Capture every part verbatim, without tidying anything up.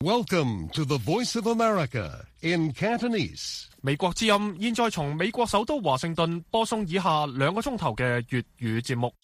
Welcome to the Voice of America in Cantonese. 美國之音現在從美國首都華盛頓播送以下兩個鐘頭嘅粵語節目。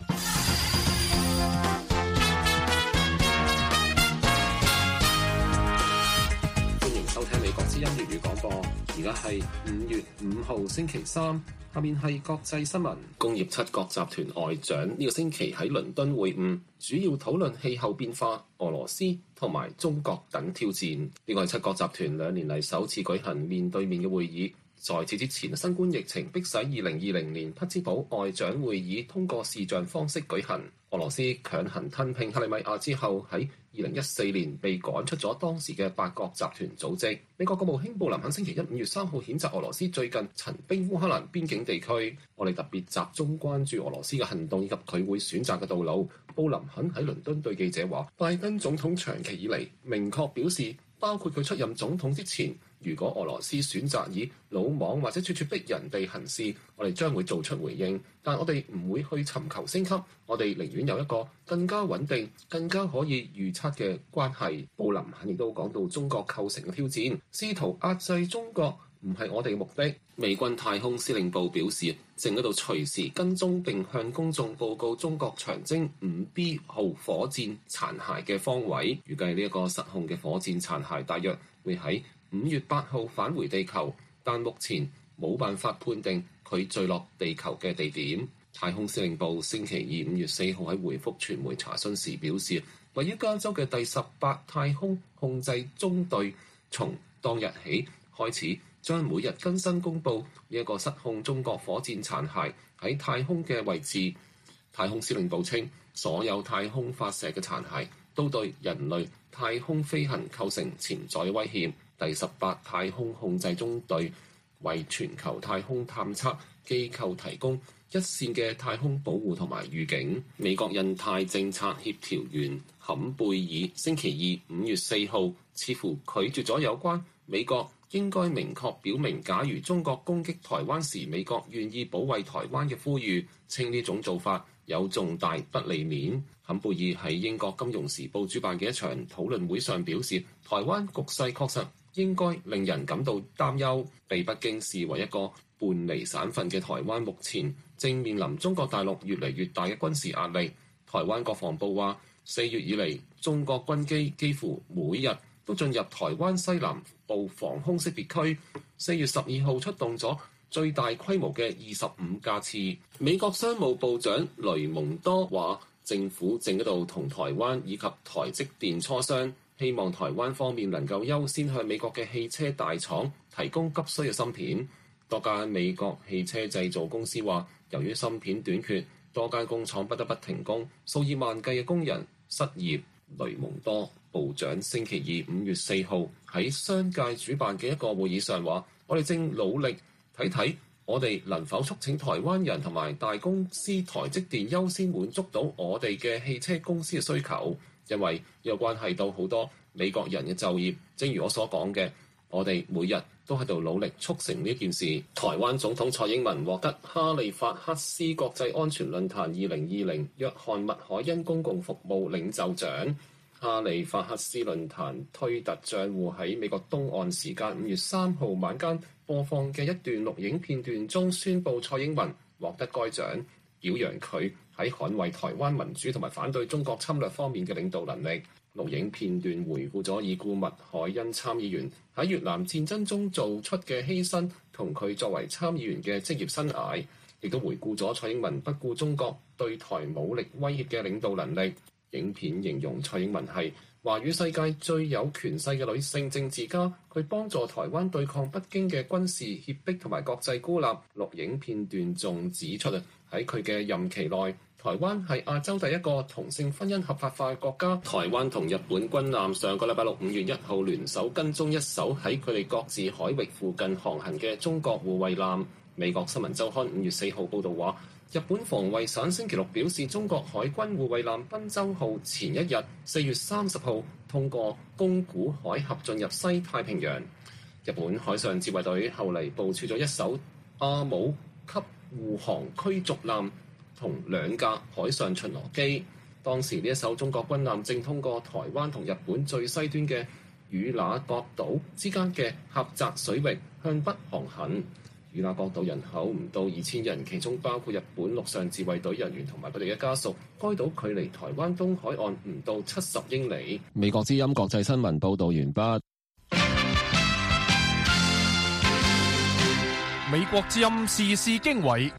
歡迎收聽美國之音粵語廣播，而家係五月五號星期三。下面係國際新聞。工業七國集團外長呢個星期喺倫敦會晤，主要討論氣候變化、俄羅斯同埋中國等挑戰。呢個係七國集團兩年嚟首次舉行面對面嘅會議。在此之前，新冠疫情迫使二零二零年匹茲堡外長會議通過視像方式舉行。俄羅斯強行吞併克里米亞之後，喺二零一四年被趕出咗當時嘅八國集團組織。美國國務卿布林肯星期一五月三號譴責俄羅斯最近陳兵烏克蘭邊境地區。我哋特別集中關注俄羅斯嘅行動以及佢會選擇嘅道路。布林肯喺倫敦對記者話，拜登總統長期以嚟明確表示，包括佢出任總統之前，如果俄羅斯選擇以魯莽或者咄咄逼人地行事，我哋將會做出回應，但我哋唔會去尋求升級，我哋寧願有一個更加穩定、更加可以預測嘅關係。布林肯亦都講到中國構成嘅挑戰，試圖壓制中國唔係我哋嘅目的。美軍太空司令部表示，正喺度隨時跟蹤並向公眾報告中國長征五 B 號火箭殘骸嘅方位。預計呢一個失控嘅火箭殘骸大約會喺五月八號返回地球，但目前冇辦法判定佢墜落地球嘅地點。太空司令部星期二五月四號喺回覆傳媒查詢時表示，位於加州嘅第十八太空控制中隊從當日起開始將每日更新公佈呢一個失控中國火箭殘骸喺太空嘅位置。太空司令部稱，所有太空發射嘅殘骸都對人類太空飛行構成潛在威脅。第十八太空控制中隊為全球太空探測機構提供一線嘅太空保護同埋預警。美國印太政策協調員坎貝爾星期二五月四號似乎拒絕咗有關美國應該明確表明假如中國攻擊台灣時美國願意保衛台灣嘅呼籲，稱呢種做法有重大不利面。坎貝爾喺英國金融時報主辦嘅一場討論會上表示，台灣局勢確實應該令人感到擔憂。被北京視為一個半離省份嘅台灣，目前正面臨中國大陸越嚟越大嘅軍事壓力。台灣國防部話，四月以嚟，中國軍機幾乎每日都進入台灣西南部防空識別區。四月十二號出動咗最大規模嘅二十五架次。美國商務部長雷蒙多話，政府正喺度同台灣以及台積電磋商，希望台灣方面能夠優先向美國嘅汽車大廠提供急需嘅芯片。多間美國汽車製造公司話，由於芯片短缺，多間工廠不得不停工，數以萬計嘅工人失業。雷蒙多部長星期二五月四號喺商界主辦嘅一個會議上話，我哋正努力睇睇我哋能否促請台灣人同埋大公司台積電優先滿足到我哋嘅汽車公司嘅需求，因為有關係到好多美國人嘅就業。正如我所講嘅，我哋每日都喺度努力促成呢件事。台灣總統蔡英文獲得哈利法克斯國際安全論壇二零二零約翰麥凱恩公共服務領袖獎。哈利法克斯論壇推特賬戶喺美國東岸時間五月三號晚間播放嘅一段錄影片段中宣布蔡英文獲得該獎，表揚佢喺捍衛台灣民主同埋反對中國侵略方面嘅領導能力。錄影片段回顧咗已故麥凱恩參議員喺越南戰爭中做出嘅犧牲同佢作為參議員嘅職業生涯，亦都回顧咗蔡英文不顧中國對台武力威脅嘅領導能力。影片形容蔡英文係華語世界最有權勢嘅女性政治家，佢幫助台灣對抗北京嘅軍事脅迫同埋國際孤立。錄影片段仲指出啊，喺佢嘅任期內，台灣係亞洲第一個同性婚姻合法化嘅國家。台灣同日本軍艦上個禮拜六五月一號聯手跟蹤一艘喺佢哋各自海域附近航行嘅中國護衛艦。美國新聞週刊五月四號報導話，日本防衛省星期六表示，中國海軍護衛艦賓州號前一日四月三十號通過宮古海峽進入西太平洋。日本海上自衛隊後嚟部署咗一艘阿姆級護航驅逐艦同兩架海上巡邏機。當時呢一艘中國軍艦正通過台灣同日本最西端嘅與那國島之間嘅狹窄水域向北航行。與那國島人口唔到二千人，其中包括日本陸上自衛隊人員同埋佢哋嘅家屬。該島距離台灣東海岸唔到七十英里。美國之音國際新聞報導完畢。 美國之音時事經緯。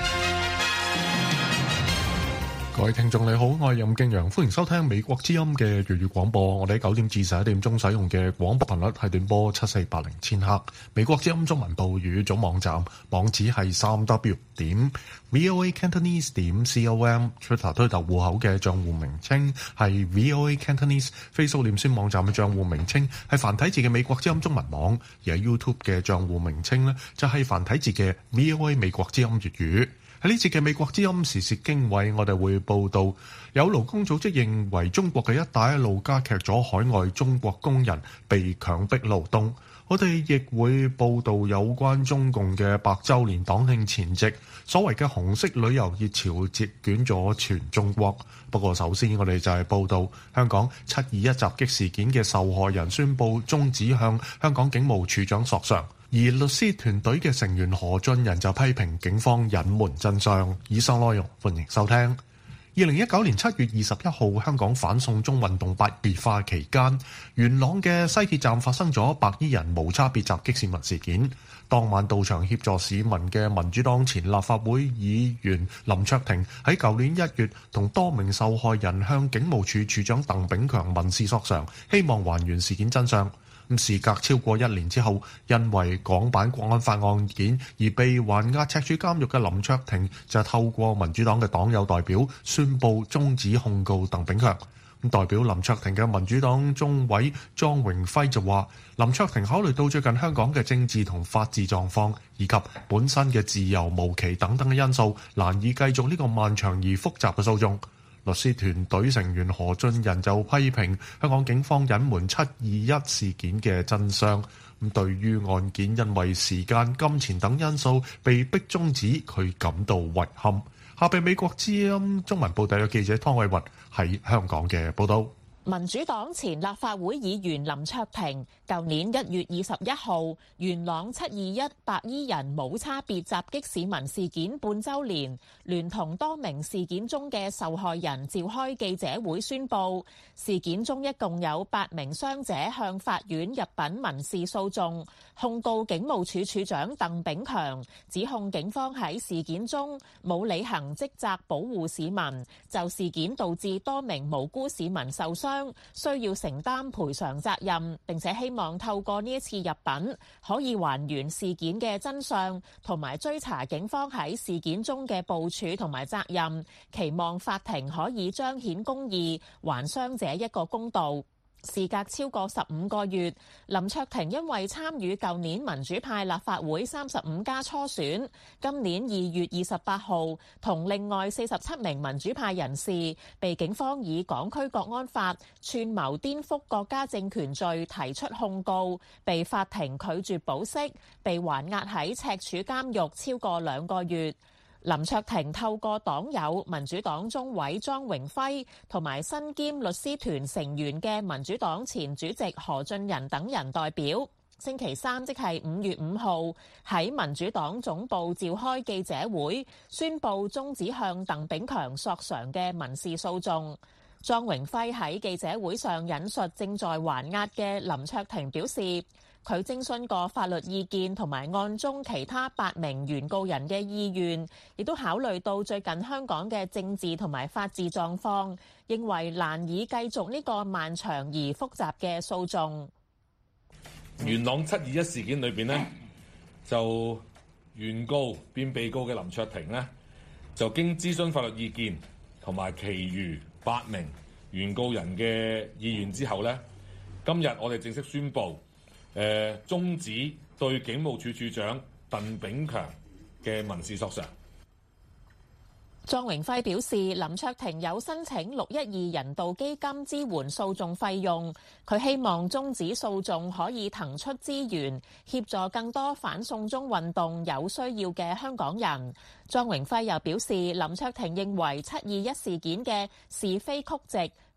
各位聽眾你好，我係任敬陽，歡迎收聽美國之音嘅粵語廣播。我哋喺九點至十一點鐘使用嘅廣播頻率係短波七四八零千赫。美國之音中文部語總網站網址係三 w 點 voa cantonese 點 com。Twitter 推特戶口嘅賬戶名稱係 voa cantonese。Facebook 臉書網站嘅賬戶名稱係繁體字嘅美國之音中文網，而喺 YouTube 嘅賬戶名稱呢，就係繁體字嘅 voa 美國之音粵語。喺呢節嘅美國之音時事經緯，我哋會報道有勞工組織認為中國嘅一帶一路加劇咗海外中國工人被強迫勞動。我哋亦會報道有關中共嘅百週年黨慶前夕，所謂嘅紅色旅遊熱潮席捲咗全中國。不過首先我哋就係報道香港七二一襲擊事件嘅受害人宣布終止向香港警務處長索償。而律師團隊嘅成員何俊仁就批評警方隱瞞真相。以上內容歡迎收聽。二零一九年七月二十一號，香港反送中運動白熱化期間，元朗嘅西鐵站發生咗白衣人無差別襲擊市民事件。當晚到場協助市民嘅民主黨前立法會議員林卓廷喺舊年一月同多名受害人向警務處處長鄧炳強民事索償，希望還原事件真相。事隔超過一年之後，因為港版國安法案件而被還押赤柱監獄嘅林卓廷就透過民主黨嘅黨友代表宣布終止控告鄧炳強。代表林卓廷嘅民主黨中委莊榮輝就話，林卓廷考慮到最近香港嘅政治同法治狀況，以及本身嘅自由無期等等嘅因素，難以繼續呢個漫長而複雜嘅訴訟。律師團隊成員何俊仁就批評香港警方隱瞞七二一事件嘅真相。咁對於案件因為時間、金錢等因素被逼終止，佢感到遺憾。下邊美國之音中文部特約記者湯偉雲喺香港嘅報道。 民主黨前立法會議員林卓廷，舊年一月二十一號元朗七二一白衣人無差別襲擊市民事件半週年，聯同多名事件中嘅受害人召開記者會宣布，事件中一共有八名傷者向法院入稟民事訴訟，控告警務處處長鄧炳強，指控警方喺事件中冇履行職責保護市民，就事件導致多名無辜市民受傷，需要承擔賠償責任，並且希望透過呢一次入稟可以還原事件嘅真相，同埋追查警方喺事件中嘅部署同埋責任，期望法庭可以彰顯公義，還傷者一個公道。事隔超過十五個月，林卓廷因為參與舊年民主派立法會三十五家初選，今年二月二十八號同另外四十七名民主派人士被警方以港區國安法串謀顛覆國家政權罪提出控告，被法庭拒絕保釋，被還押喺赤柱監獄超過兩個月。林卓廷透過黨友民主黨中委莊榮輝同埋身兼律師團成員嘅民主黨前主席何俊仁等人代表，星期三即係五月五號喺民主黨總部召開記者會，宣布終止向鄧炳強索償嘅民事訴訟。莊榮輝喺記者會上引述正在還押嘅林卓廷表示，佢徵詢過法律意見同埋案中其他八名原告人嘅意願，亦都考慮到最近香港嘅政治同埋法治狀況，認為難以繼續呢個漫長而複雜嘅訴訟。 元朗七二一事件裏邊呢，就原告變被告嘅林卓廷呢，就經諮詢法律意見同埋其餘八名原告人嘅意願之後呢，今日我哋正式宣布，誒終止對警務處處長鄧炳強嘅民事索償。 莊榮輝表示，林卓廷有申請六一二人道基金支援訴訟費用，佢希望終止訴訟可以騰出資源，協助更多反送中運動有需要嘅香港人。莊榮輝又表示，林卓廷認為七二一事件嘅是非曲直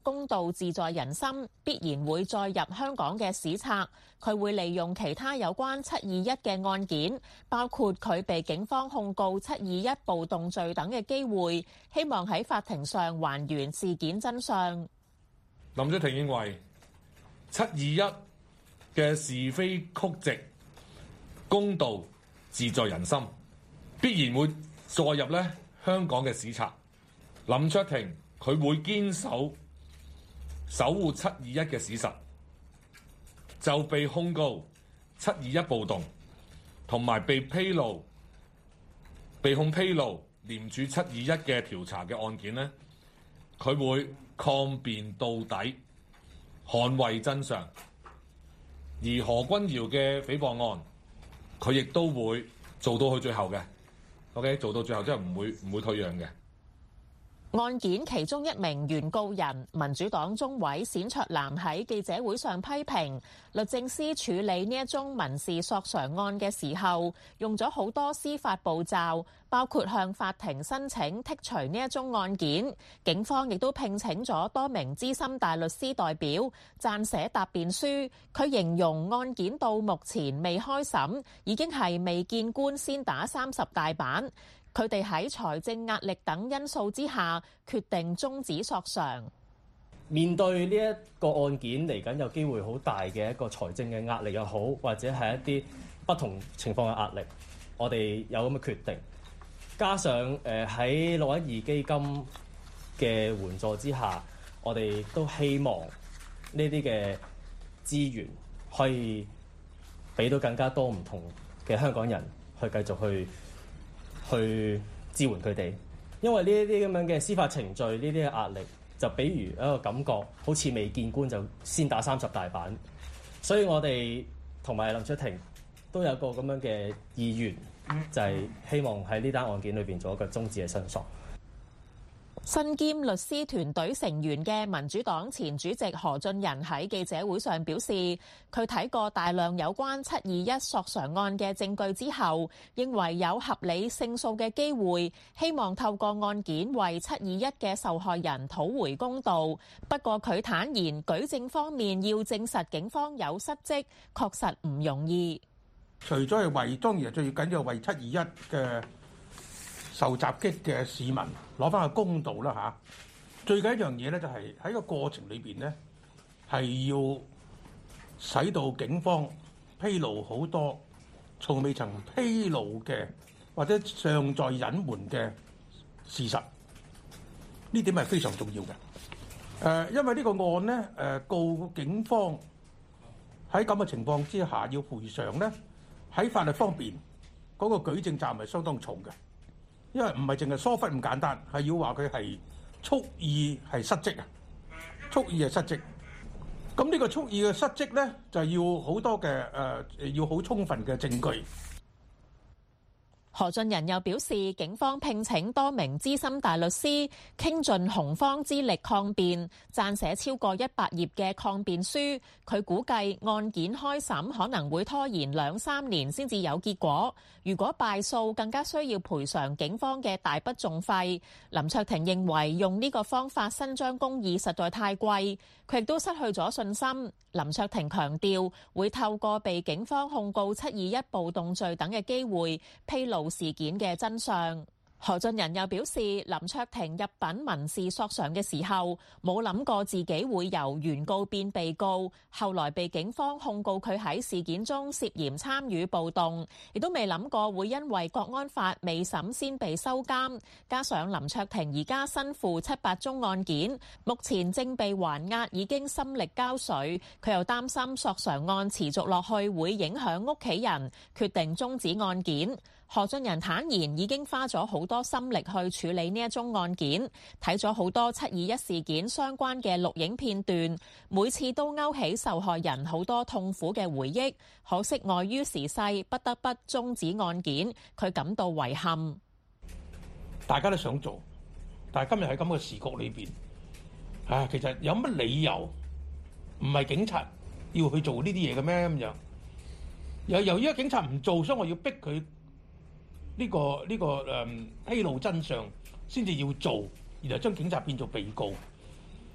公道自在人心，必然會載入香港嘅史冊。佢會利用其他有關七二一嘅案件，包括佢被警方控告七二一暴動罪等嘅機會，希望喺法庭上還原事件真相。 林卓廷認為七二一嘅是非曲直，公道自在人心，必然會載入咧香港嘅史冊。林卓廷佢會堅守守護七二一嘅史實，就被控告七二一暴動，同埋被披露被控披露廉署七二一嘅調查嘅案件呢，佢會抗辯到底，捍衛真相。而何君堯嘅誹謗案，佢亦都會做到去最後嘅。OK， 做到最後，即係唔會唔會退讓嘅。 案件其中一名原告人民主黨中委冼卓南喺記者會上批評律政司處理呢一宗民事索償案嘅時候，用咗好多司法步驟，包括向法庭申請剔除呢一宗案件。警方亦都聘請咗多名資深大律師代表撰寫答辯書。佢形容案件到目前未開審，已經係未見官先打三十大板。佢哋喺財政壓力等因素之下，決定終止索償。 面對呢一個案件嚟緊有機會好大嘅一個財政嘅壓力又好，或者係一啲不同情況嘅壓力，我哋有咁嘅決定。加上誒喺六一二基金嘅援助之下，我哋都希望呢啲嘅資源可以俾到更加多唔同嘅香港人去繼續去去支援佢哋，因為呢一啲咁樣嘅司法程序，呢啲嘅壓力，就比如一個感覺，好似未見官就先打三十大板，所以我哋同埋林卓廷都有個咁樣嘅意願，就係希望喺呢單案件裏邊做一個終止嘅申索。 身兼律師團隊成員嘅民主黨前主席何俊仁喺記者會上表示，佢睇過大量有關七二一索償案嘅證據之後，認為有合理勝訴嘅機會，希望透過案件為七二一嘅受害人討回公道。不過佢坦言，舉證方面要證實警方有失職，確實唔容易。 除咗係為當然最緊要為七二一嘅受襲擊嘅市民攞翻個公道啦嚇，最緊一樣嘢咧就係喺個過程裏邊咧係要使到警方披露好多從未曾披露嘅或者尚在隱瞞嘅事實，呢點係非常重要嘅。誒，因為呢個案咧誒告警方喺咁嘅情況之下要賠償咧，喺法律方面嗰個舉證責任係相當重嘅。因為唔係淨係疏忽咁簡單，係要話佢係蓄意係失職啊，蓄意係失職。咁呢個蓄意嘅失職咧，就要好多嘅誒、呃，要好充分嘅證據。 何俊仁又表示，警方聘請多名資深大律師，傾盡洪荒之力抗辯，撰寫超過一百頁嘅抗辯書。佢估計案件開審可能會拖延兩三年先至有結果。如果敗訴，更加需要賠償警方嘅大筆訟費。林卓廷認為用呢個方法伸張公義實在太貴，佢亦都失去咗信心。林卓廷強調會透過被警方控告七二一暴動罪等嘅機會，披露事件嘅真相。何俊仁又表示，林卓廷入稟民事索償嘅時候，冇諗過自己會由原告變被告，後來被警方控告佢喺事件中涉嫌參與暴動，亦都未諗過會因為國安法未審先被收監。加上林卓廷而家身負七八宗案件，目前正被還押，已經心力交瘁。佢又擔心索償案持續落去會影響屋企人，決定終止案件。何俊仁坦言已經花咗好多心力去處理呢一宗案件，睇咗好多七二一事件相關嘅錄影片段，每次都勾起受害人好多痛苦嘅回憶。可惜礙於時勢，不得不終止案件，佢感到遺憾。 大家都想做，但係今日喺咁嘅時局裏邊，啊，其實有乜理由唔係警察要去做呢啲嘢嘅咩？咁樣又由於警察唔做，所以我要逼佢。呢、這個呢、這個誒披露真相先至要做，然後將警察變做被告。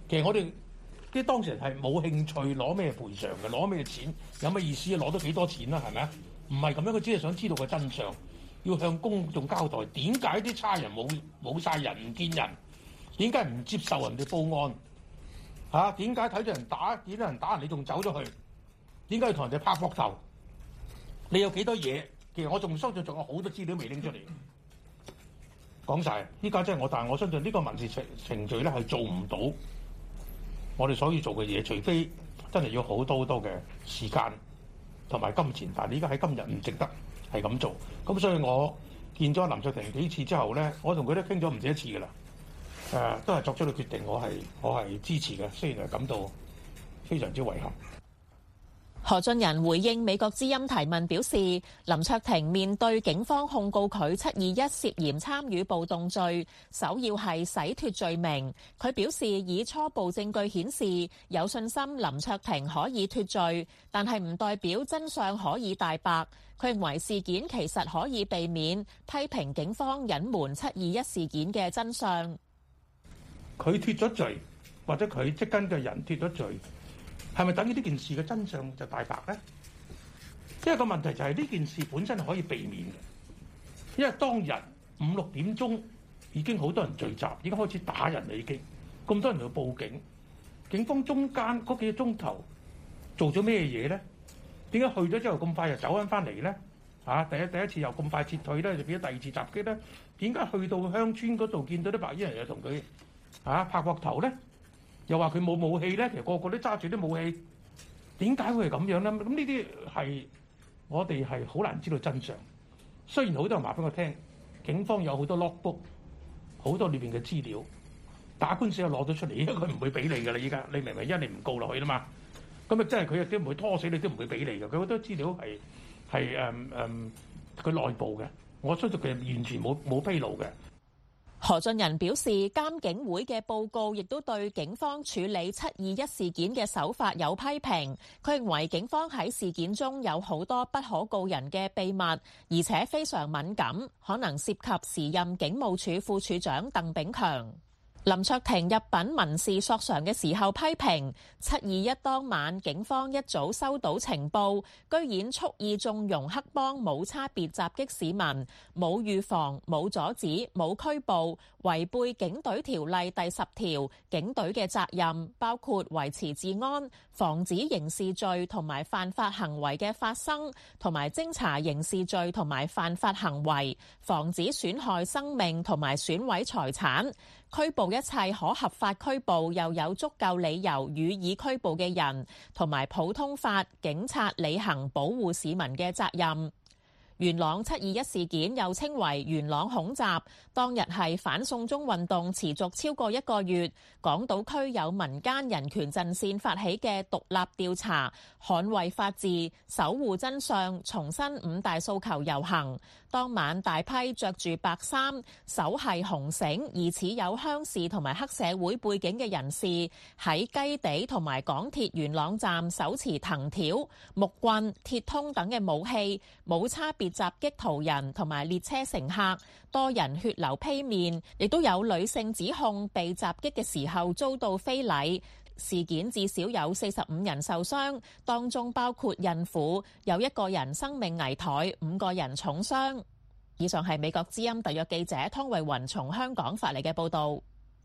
其實我哋啲當事人係冇興趣攞咩賠償嘅，攞咩錢有咩意思啊？攞到幾多錢啦？係咪啊？唔係咁樣，佢只係想知道個真相，要向公眾交代點解啲差人冇冇曬人唔見人，點解唔接受人哋報案嚇？點解睇到人打見到人打人你仲走咗去？點解要同人哋拍膊頭？你有幾多嘢？其實我仲相信仲有好多資料未拎出嚟。講晒，依家真係我，但係我相信呢個民事程程序咧係做唔到我哋所要做嘅嘢，除非真係要好多好多嘅時間同埋金錢。但係你依家喺今日唔值得係咁做。咁所以我見咗林卓廷幾次之後咧，我同佢都傾咗唔止一次㗎啦。誒、呃，都係作出咗決定，我係我係支持嘅，雖然係感到非常之遺憾。 何俊仁回應美國之音提問表示，林卓廷面對警方控告佢七二一涉嫌參與暴動罪，首要係洗脫罪名。佢表示以初步證據顯示有信心林卓廷可以脫罪，但係唔代表真相可以大白。佢認為事件其實可以避免，批評警方隱瞞七二一事件嘅真相。 佢脫咗罪，或者佢即跟嘅人脫咗罪，係咪等於呢件事嘅真相就大白咧？因為個問題就係呢件事本身係可以避免嘅，因為當日五六點鐘已經好多人聚集，已經開始打人啦，已經咁多人去報警，警方中間嗰幾個鐘頭做咗咩嘢咧？點解去咗之後咁快又走翻翻嚟咧？啊，第一第一次又咁快撤退咧，就變咗第二次襲擊咧？點解去到鄉村嗰度見到啲白衣人又同佢啊拍膊頭咧？又話佢冇武器咧，其實個個都揸住啲武器，點解會係咁樣咧？咁呢啲係我哋係好難知道真相。雖然好多人話俾我聽，警方有好多 logbook， 好多裏邊嘅資料，打官司又攞到出嚟，因為佢唔會俾你㗎啦。依家你明唔明？因為你唔告落去啦嘛。咁啊，真係佢亦都唔會拖死你，都唔會俾你嘅。佢好多資料係係誒誒佢內部嘅，我相信佢完全冇冇披露嘅。 何俊仁表示，監警會嘅報告亦都對警方處理七二一事件嘅手法有批評。佢認為警方喺事件中有好多不可告人嘅秘密，而且非常敏感，可能涉及時任警務處副處長鄧炳強。林卓廷入稟民事索償嘅時候批評七二一當晚警方一早收到情報，居然蓄意縱容黑幫冇差別襲擊市民，冇預防、冇阻止、冇拘捕，違背警隊條例第十條，警隊嘅責任包括維持治安、防止刑事罪同埋犯法行為嘅發生，同埋偵查刑事罪同埋犯法行為，防止損害生命同埋損毀財產。拘捕一切可合法拘捕又有足夠理由予以拘捕嘅人，同埋普通法警察履行保護市民嘅責任。元朗七二一事件又稱為元朗恐襲，當日係反送中運動持續超過一個月，港島區有民間人權陣線發起嘅獨立調查、捍衛法治、守護真相、重申五大訴求遊行。當晚大批着住白衫、手繫紅繩、疑似有鄉事同埋黑社會背景嘅人士，喺雞地同埋港鐵元朗站手持藤條、木棍、鐵通等嘅武器，冇差別襲擊途人同埋列車乘客，多人血流披面，亦都有女性指控被襲擊嘅時候遭到非禮。事件至少有四十五人受傷，當中包括孕婦，有一個人生命危殆，五個人重傷。以上係美國之音特約記者湯慧雲從香港發嚟嘅報導。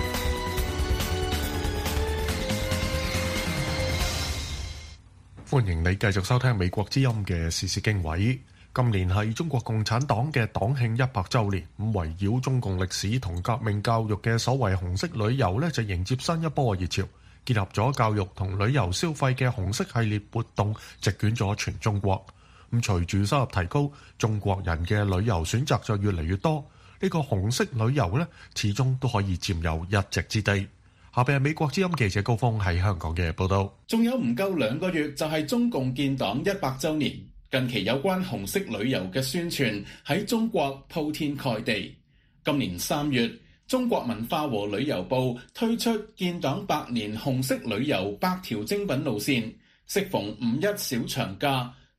歡迎你繼續收聽美國之音嘅時事經緯。今年係中國共產黨嘅黨慶一百週年，咁圍繞中共歷史同革命教育嘅所謂紅色旅遊呢，就迎接新一波熱潮。結合咗教育同旅遊消費嘅紅色系列活動，席捲咗全中國。咁隨住收入提高，中國人嘅旅遊選擇就越嚟越多。呢個紅色旅遊呢，始終都可以佔有一席之地。下邊係美國之音記者高峰喺香港嘅報道。 仲有唔夠兩個月就係中共建黨一百週年，近期有關紅色旅遊嘅宣傳喺中國鋪天蓋地。今年三月，中國文化和旅遊部推出建黨百年紅色旅遊百條精品路線，適逢五一小長假，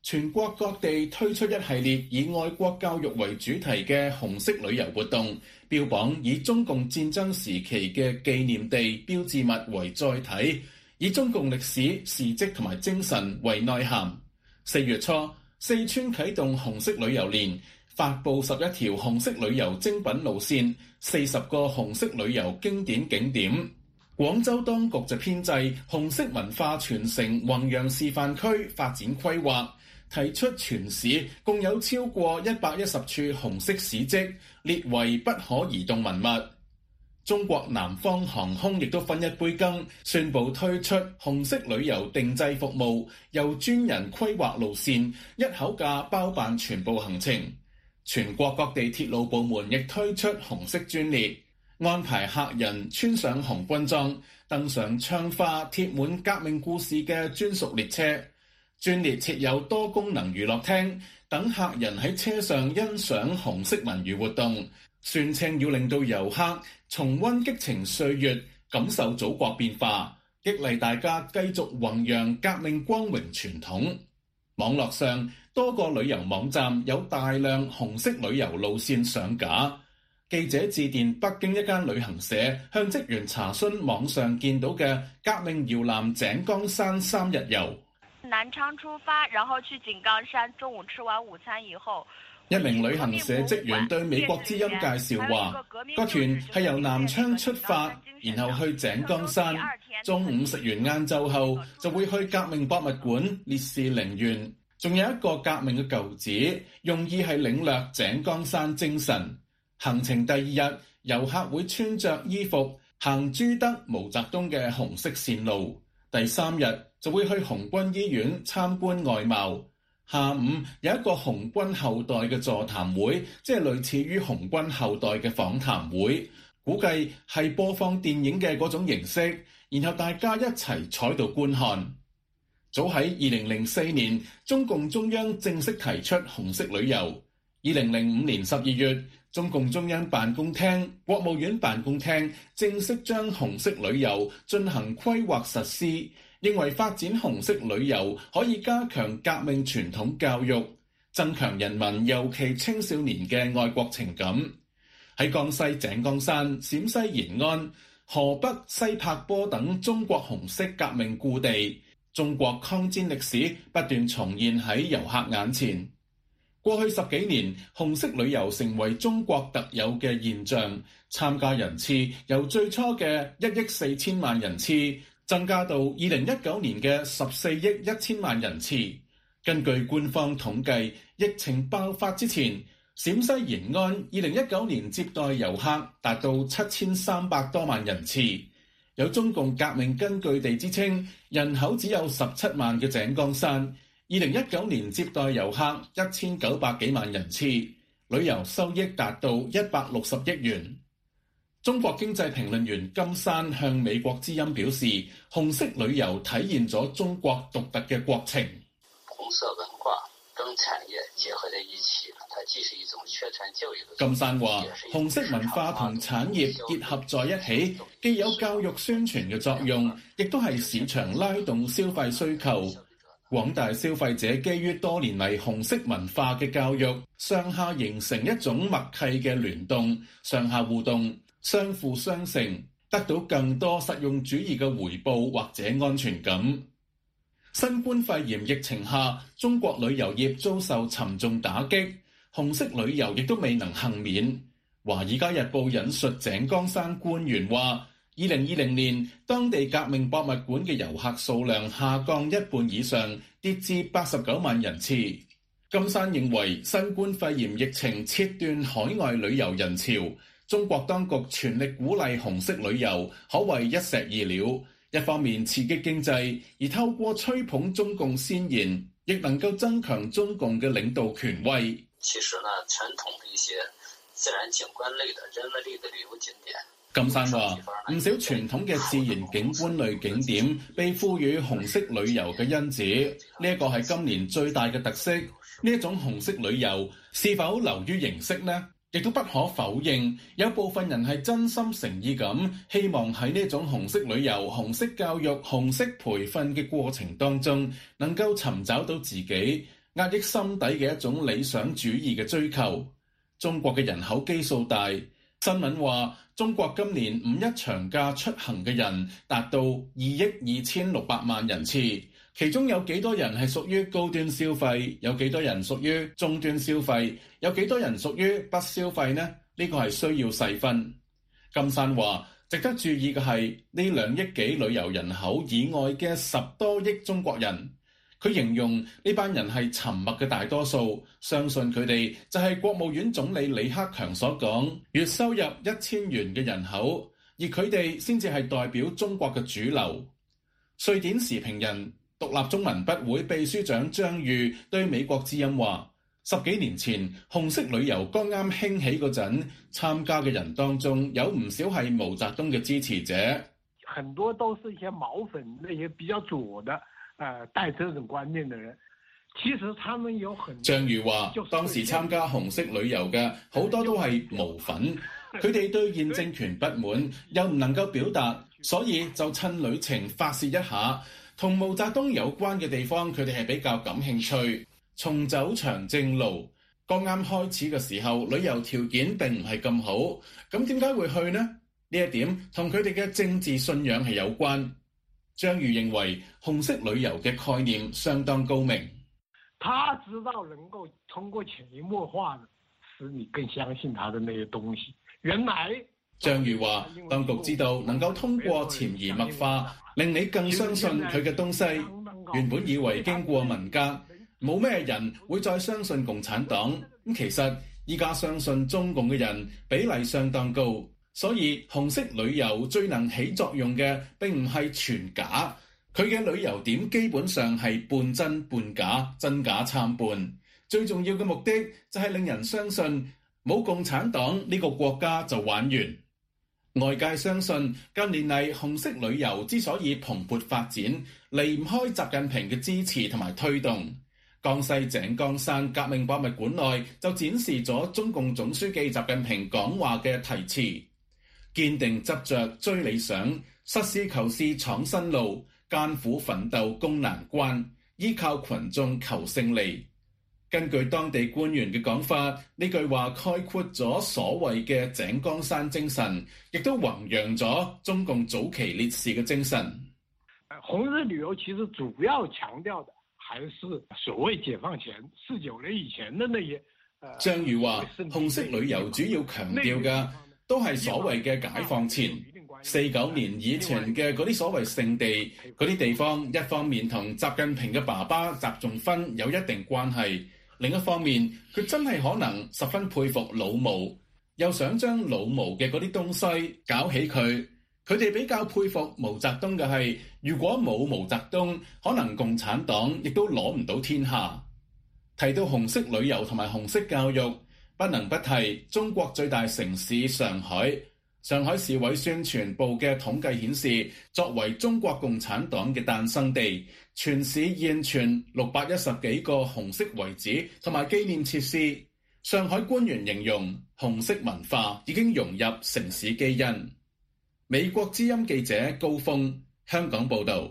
全國各地推出一系列以愛國教育為主題嘅紅色旅遊活動，標榜以中共戰爭時期嘅紀念地標誌物為載體，以中共歷史事蹟同埋精神為內涵。四月初，四川啟動紅色旅遊年，發布十一條紅色旅遊精品路線，四十個紅色旅遊經典景點。廣州當局就編制紅色文化傳承弘揚示範區發展規劃，提出全市共有超過一百一十處紅色史蹟，列為不可移動文物。中國南方航空亦都分一杯羹，宣布推出紅色旅遊定制服務，由專人規劃路線，一口價包辦全部行程。全國各地鐵路部門亦推出紅色專列，安排客人穿上紅軍裝，登上窗花貼滿革命故事嘅專屬列車。專列設有多功能娛樂廳，等客人喺車上欣賞紅色文娛活動，宣稱要令到遊客重溫激情歲月，感受祖國變化，激勵大家繼續弘揚革命光榮傳統。網絡上多個旅遊網站有大量紅色旅遊路線上架。記者致電北京一間旅行社，向職員查詢網上見到嘅革命搖籃井岡山三日遊。 南昌出發，然後去井岡山，中午吃完午餐以後， 一名旅行社職員對美國之音介紹話，個團係由南昌出發，然後去井岡山，中午食完晏晝後就會去革命博物館烈士陵園，仲有一個革命嘅舊址，用意係領略井岡山精神。行程第二日，遊客會穿着衣服行朱德、毛澤東嘅紅色線路，第三日就會去紅軍醫院參觀外貌。下午有一個紅軍後代嘅座談會，即係類似於紅軍後代嘅訪談會，估計係播放電影嘅嗰種形式，然後大家一齊坐喺度觀看。早喺二零零四年，中共中央正式提出紅色旅遊。二零零五年十二月，中共中央辦公廳、國務院辦公廳正式將紅色旅遊進行規劃實施，認為發展紅色旅遊可以加強革命傳統教育，增強人民尤其青少年嘅愛國情感。喺江西井岡山、陝西延安、河北西柏坡等中國紅色革命故地，中國抗戰歷史不斷重現喺遊客眼前。過去十幾年，紅色旅遊成為中國特有嘅現象，參加人次由最初嘅一億四千萬人次增加到二零一九年嘅十四億一千萬人次。根據官方統計，疫情爆發之前，陝西延安二零一九年接待遊客達到七千三百多萬人次。有中共革命根據地之稱，人口只有十七萬嘅井岡山，二零一九年接待遊客一千九百幾萬人次，旅遊收益達到一百六十億元。中國經濟評論員金山向美國之音表示，紅色旅遊體現咗中國獨特嘅國情。 紅色文化跟產業結合在一起，它既是一種宣傳教育的。 金山話，紅色文化同產業結合在一起，既有教育宣傳嘅作用，亦都係市場拉動消費需求。廣大消費者基於多年嚟紅色文化嘅教育，上下形成一種默契嘅聯動，上下互動，相輔相成，得到更多實用主義嘅回報或者安全感。新冠肺炎疫情下，中國旅遊業遭受沉重打擊，紅色旅遊亦都未能幸免。《華爾街日報》引述井岡山官員話，二零二零年，當地革命博物館嘅遊客數量下降一半以上，跌至八十九萬人次。金山認為，新冠肺炎疫情切斷海外旅遊人潮，中國當局全力鼓勵紅色旅遊，可謂一石二鳥。一方面刺激經濟，而透過吹捧中共先賢，亦能夠增強中共嘅領導權威。 其實呢，傳統的一些自然景觀類的人文類的旅遊景點。 金山話，唔少傳統嘅自然景觀類景點被賦予紅色旅遊嘅因子，呢一個係今年最大嘅特色。呢一種紅色旅遊是否流於形式呢？亦都不可否認，有部分人係真心誠意咁，希望喺呢種紅色旅遊、紅色教育、紅色培訓嘅過程當中，能夠尋找到自己， 壓抑心底嘅一種理想主義嘅追求。中國嘅人口基數大，新聞話中國今年五一長假出行嘅人達到二億二千六百萬人次，其中有幾多人係屬於高端消費，有幾多人屬於中端消費，有幾多人屬於不消費呢？呢個係需要細分。金山話，值得注意嘅係呢兩億幾旅遊人口以外嘅十多億中國人。佢形容呢班人係沉默嘅大多數，相信佢哋就係國務院總理李克強所講月收入一千元嘅人口，而佢哋先至係代表中國嘅主流。瑞典時評人、獨立中文筆會秘書長張裕對美國之音話，十幾年前紅色旅遊剛啱興起嗰陣，參加嘅人當中有唔少係毛澤東嘅支持者， 很多都是一些毛粉，那些比較左的誒帶這種觀念的人，其實他們有很。 張裕話：當時參加紅色旅遊嘅好多都係毛粉，佢哋對現政權不滿，又唔能夠表達，所以就趁旅程發泄一下。同毛澤東有關嘅地方，佢哋係比較感興趣。重走長正路，剛啱開始嘅時候，旅遊條件並唔係咁好，咁點解會去呢？呢一點同佢哋嘅政治信仰係有關。張裕認為紅色旅遊嘅概念相當高明， 他知道能夠通過潛移默化的使你更相信他的那些東西。原來張裕話，當局知道能夠通過潛移默化令你更相信佢嘅東西。原本以為經過文革冇咩人會再相信共產黨，咁其實依家相信中共嘅人比例相當高。所以紅色旅遊最能起作用嘅並唔係全假，佢嘅旅遊點基本上係半真半假，真假參半。最重要嘅目的就係令人相信冇共產黨呢個國家就玩完。外界相信近年嚟紅色旅遊之所以蓬勃發展，離唔開習近平嘅支持同埋推動。江西井岡山革命博物館內就展示咗中共總書記習近平講話嘅題詞。堅定執着追理想，實事求是闖新路，艱苦奮鬥攻難關，依靠群眾求勝利。根據當地官員嘅講法，呢句話概括咗所謂嘅井岡山精神，亦都弘揚咗中共早期烈士嘅精神。 紅色旅遊其實主要強調的還是所謂解放前四九年以前的那些。 張裕話，紅色旅遊主要強調嘅都係所謂嘅解放前四九年以前嘅嗰啲所謂聖地，嗰啲地方一方面同習近平嘅爸爸習仲勳有一定關係，另一方面佢真係可能十分佩服老毛，又想將老毛嘅嗰啲東西搞起佢。佢哋比較佩服毛澤東嘅係，如果冇毛澤東，可能共產黨亦都攞唔到天下。提到紅色旅遊同埋紅色教育，不能不提中國最大城市上海。上海市委宣傳部嘅統計顯示，作為中國共產黨嘅誕生地，全市現存六百一十幾個紅色遺址同埋紀念設施。上海官員形容紅色文化已經融入城市基因。美國之音記者高峰，香港報道。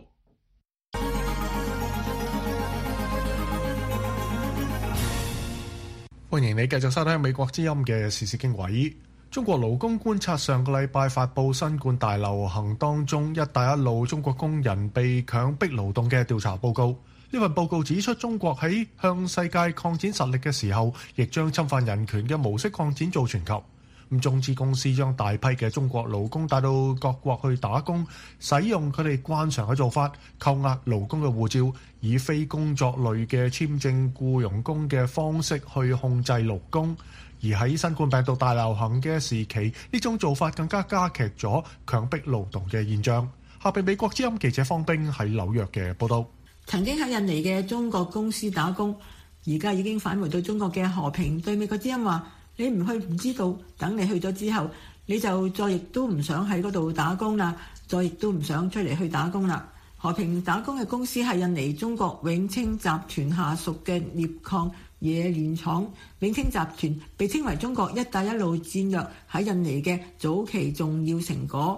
歡迎你繼續收聽美國之音嘅時事經緯。中國勞工觀察上個禮拜發佈新冠大流行當中一帶一路中國工人被強迫勞動嘅調查報告。呢份報告指出，中國喺向世界擴展實力嘅時候，亦將侵犯人權嘅模式擴展做全球。咁中資公司將大批嘅中國勞工帶到各國去打工，使用佢哋慣常嘅做法，扣押勞工嘅護照，以非工作類嘅簽證僱傭工嘅方式去控制勞工。而喺新冠病毒大流行嘅時期，呢種做法更加加劇咗強迫勞動嘅現象。下邊美國之音記者方冰喺紐約嘅報道。 曾經喺印尼嘅中國公司打工，而家已經返回到中國嘅何平對美國之音話：你唔去唔知道，等你去咗之後，你就再亦都唔想喺嗰度打工啦，再亦都唔想出嚟去打工啦。何平打工嘅公司係印尼中國永清集團下屬嘅鎳礦冶煉廠。永清集團被稱為中國一帶一路戰略喺印尼嘅早期重要成果。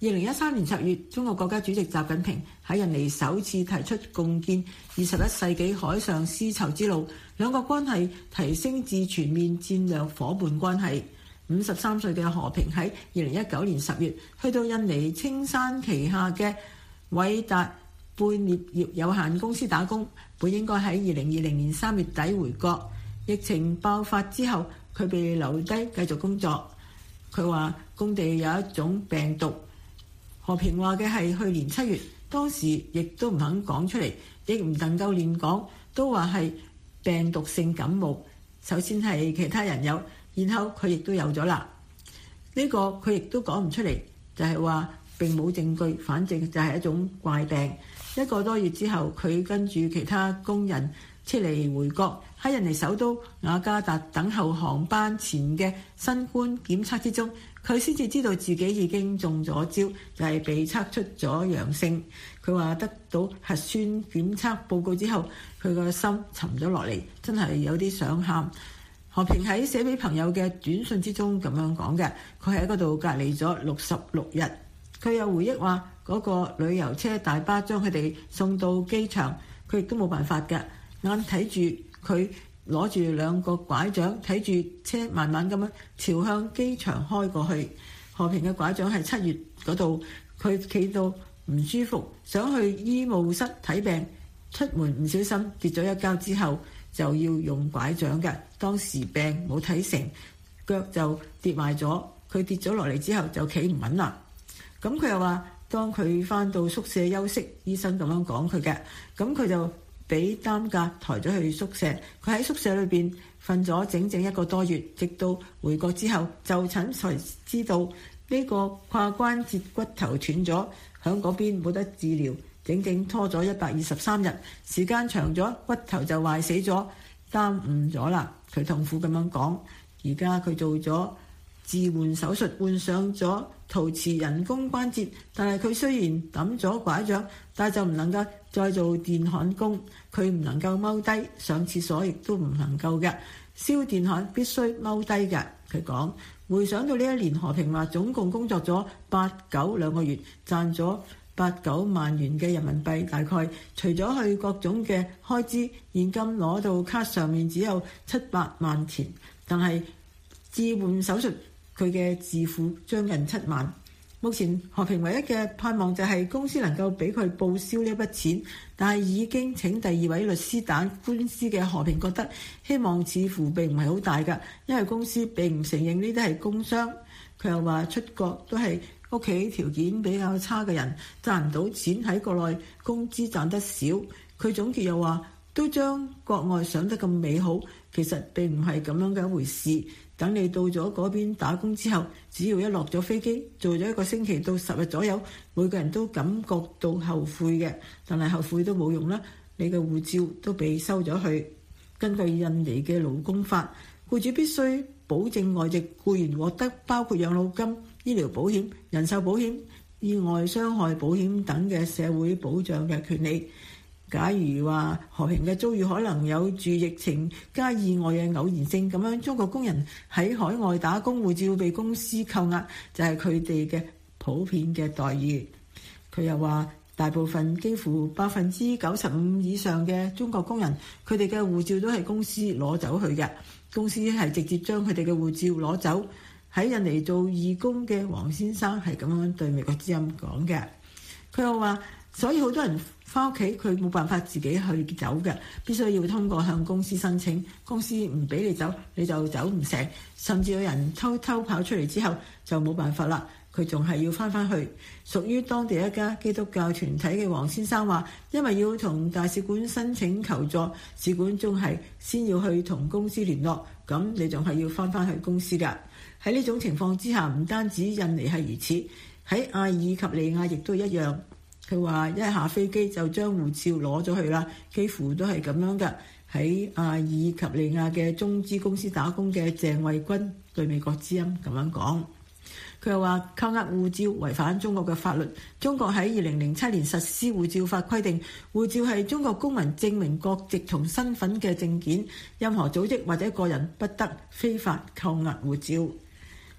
二零一三年十月，中國國家主席習近平喺印尼首次提出共建二十一世紀海上絲綢之路，兩國關係提升至全面戰略夥伴關係。五十三歲嘅何平喺二零一九年十月去到印尼青山旗下嘅偉達貝聶業有限公司打工，本應該喺二零二零年三月底回國。疫情爆發之後，佢被留低繼續工作。佢話工地有一種病毒。何平話嘅係去年七月，當時亦都唔肯講出嚟，亦唔能夠亂講，都話係病毒性感冒。首先係其他人有，然後佢亦都有咗啦。呢個佢亦都講唔出嚟，就係話並冇證據，反正就係一種怪病。一個多月之後，佢跟住其他工人撤離回國，喺印尼首都雅加達等候航班前嘅新冠檢測之中，佢先至知道自己已經中咗招，就係被測出咗陽性。佢話得到核酸檢測報告之後，佢個心沉咗落嚟，真係有啲想喊。何平喺寫俾朋友嘅短信之中咁樣講嘅，佢喺嗰度隔離咗六十六日。佢有回憶話，嗰個旅遊車大巴將佢哋送到機場，佢亦都冇辦法嘅，眼睇住佢攞住兩個拐杖，睇住車慢慢咁樣朝向機場開過去。何平嘅拐杖係七月嗰度，佢企到唔舒服，想去醫務室睇病，出門唔小心跌咗一跤之後就要用拐杖嘅。當時病冇睇成，腳就跌壞咗，佢跌咗落嚟之後就企唔穩啦。咁佢又話，當佢返到宿舍休息，醫生咁樣講佢嘅，咁佢就俾擔架抬咗去宿舍。佢喺宿舍裏邊瞓咗整整一個多月，直到回國之後就診才知道呢個胯關節骨頭斷咗，喺嗰邊冇得治療，整整拖咗一百二十三日，時間長咗骨頭就壞死咗，耽誤咗啦。佢痛苦咁樣講，而家佢做咗置換手術，換上咗陶瓷人工關節，但係佢雖然揼咗拐杖，但係就唔能夠再做電焊工。佢唔能夠踎低，上廁所亦都唔能夠嘅，燒電焊必須踎低嘅。佢講，回想到呢一年，何平話總共工作咗八九兩個月，賺咗八九萬元嘅人民幣，大概除咗去各種嘅開支，現金攞到卡上面只有七百萬錢，但係置換手術佢嘅自付將近七萬。目前何平唯一嘅盼望就係公司能夠俾佢報銷呢一筆錢，但係已經請第二位律師打官司嘅何平覺得希望似乎並唔係好大㗎，因為公司並唔承認呢啲係工傷。佢又話出國都係屋企條件比較差嘅人，賺唔到錢，喺國內工資賺得少。佢總結又話，都將國外想得咁美好，其實並唔係咁樣嘅一回事。等你到咗嗰邊打工之後，只要一落咗飛機，做咗一個星期到十日左右，每個人都感覺到後悔嘅，但係後悔都冇用啦，你嘅護照都被收咗去。根據印尼嘅勞工法，僱主必須保證外籍僱員獲得包括養老金、醫療保險、人壽保險、意外傷害保險等嘅社會保障嘅權利。假如話何平嘅遭遇可能有住疫情加意外嘅偶然性咁樣，中國工人喺海外打工護照被公司扣押，就係佢哋嘅普遍嘅待遇。佢又話，大部分幾乎百分之九十五以上嘅中國工人，佢哋嘅護照都係公司攞走去嘅，公司係直接將佢哋嘅護照攞走。喺印尼做義工嘅黃先生係咁樣對美國之音講嘅。佢又話，所以好多人翻屋企，佢冇辦法自己去走嘅，必須要通過向公司申請，公司唔俾你走，你就走唔成，甚至有人偷偷跑出嚟之後就冇辦法啦，佢仲係要翻返去。屬於當地一家基督教團體嘅黃先生話，因為要同大使館申請求助，使館仲係先要去同公司聯絡，咁你仲係要翻返去公司㗎。喺呢種情況之下，唔單止印尼係如此，喺阿爾及利亞亦都一樣。佢話一下飛機就將護照攞咗去啦，幾乎都係咁樣㗎。喺阿爾及利亞嘅中資公司打工嘅鄭慧君對美國之音咁樣講。佢又話扣押護照違反中國嘅法律。中國喺二零零七年實施護照法，規定護照係中國公民證明國籍同身份嘅證件，任何組織或者個人不得非法扣押護照。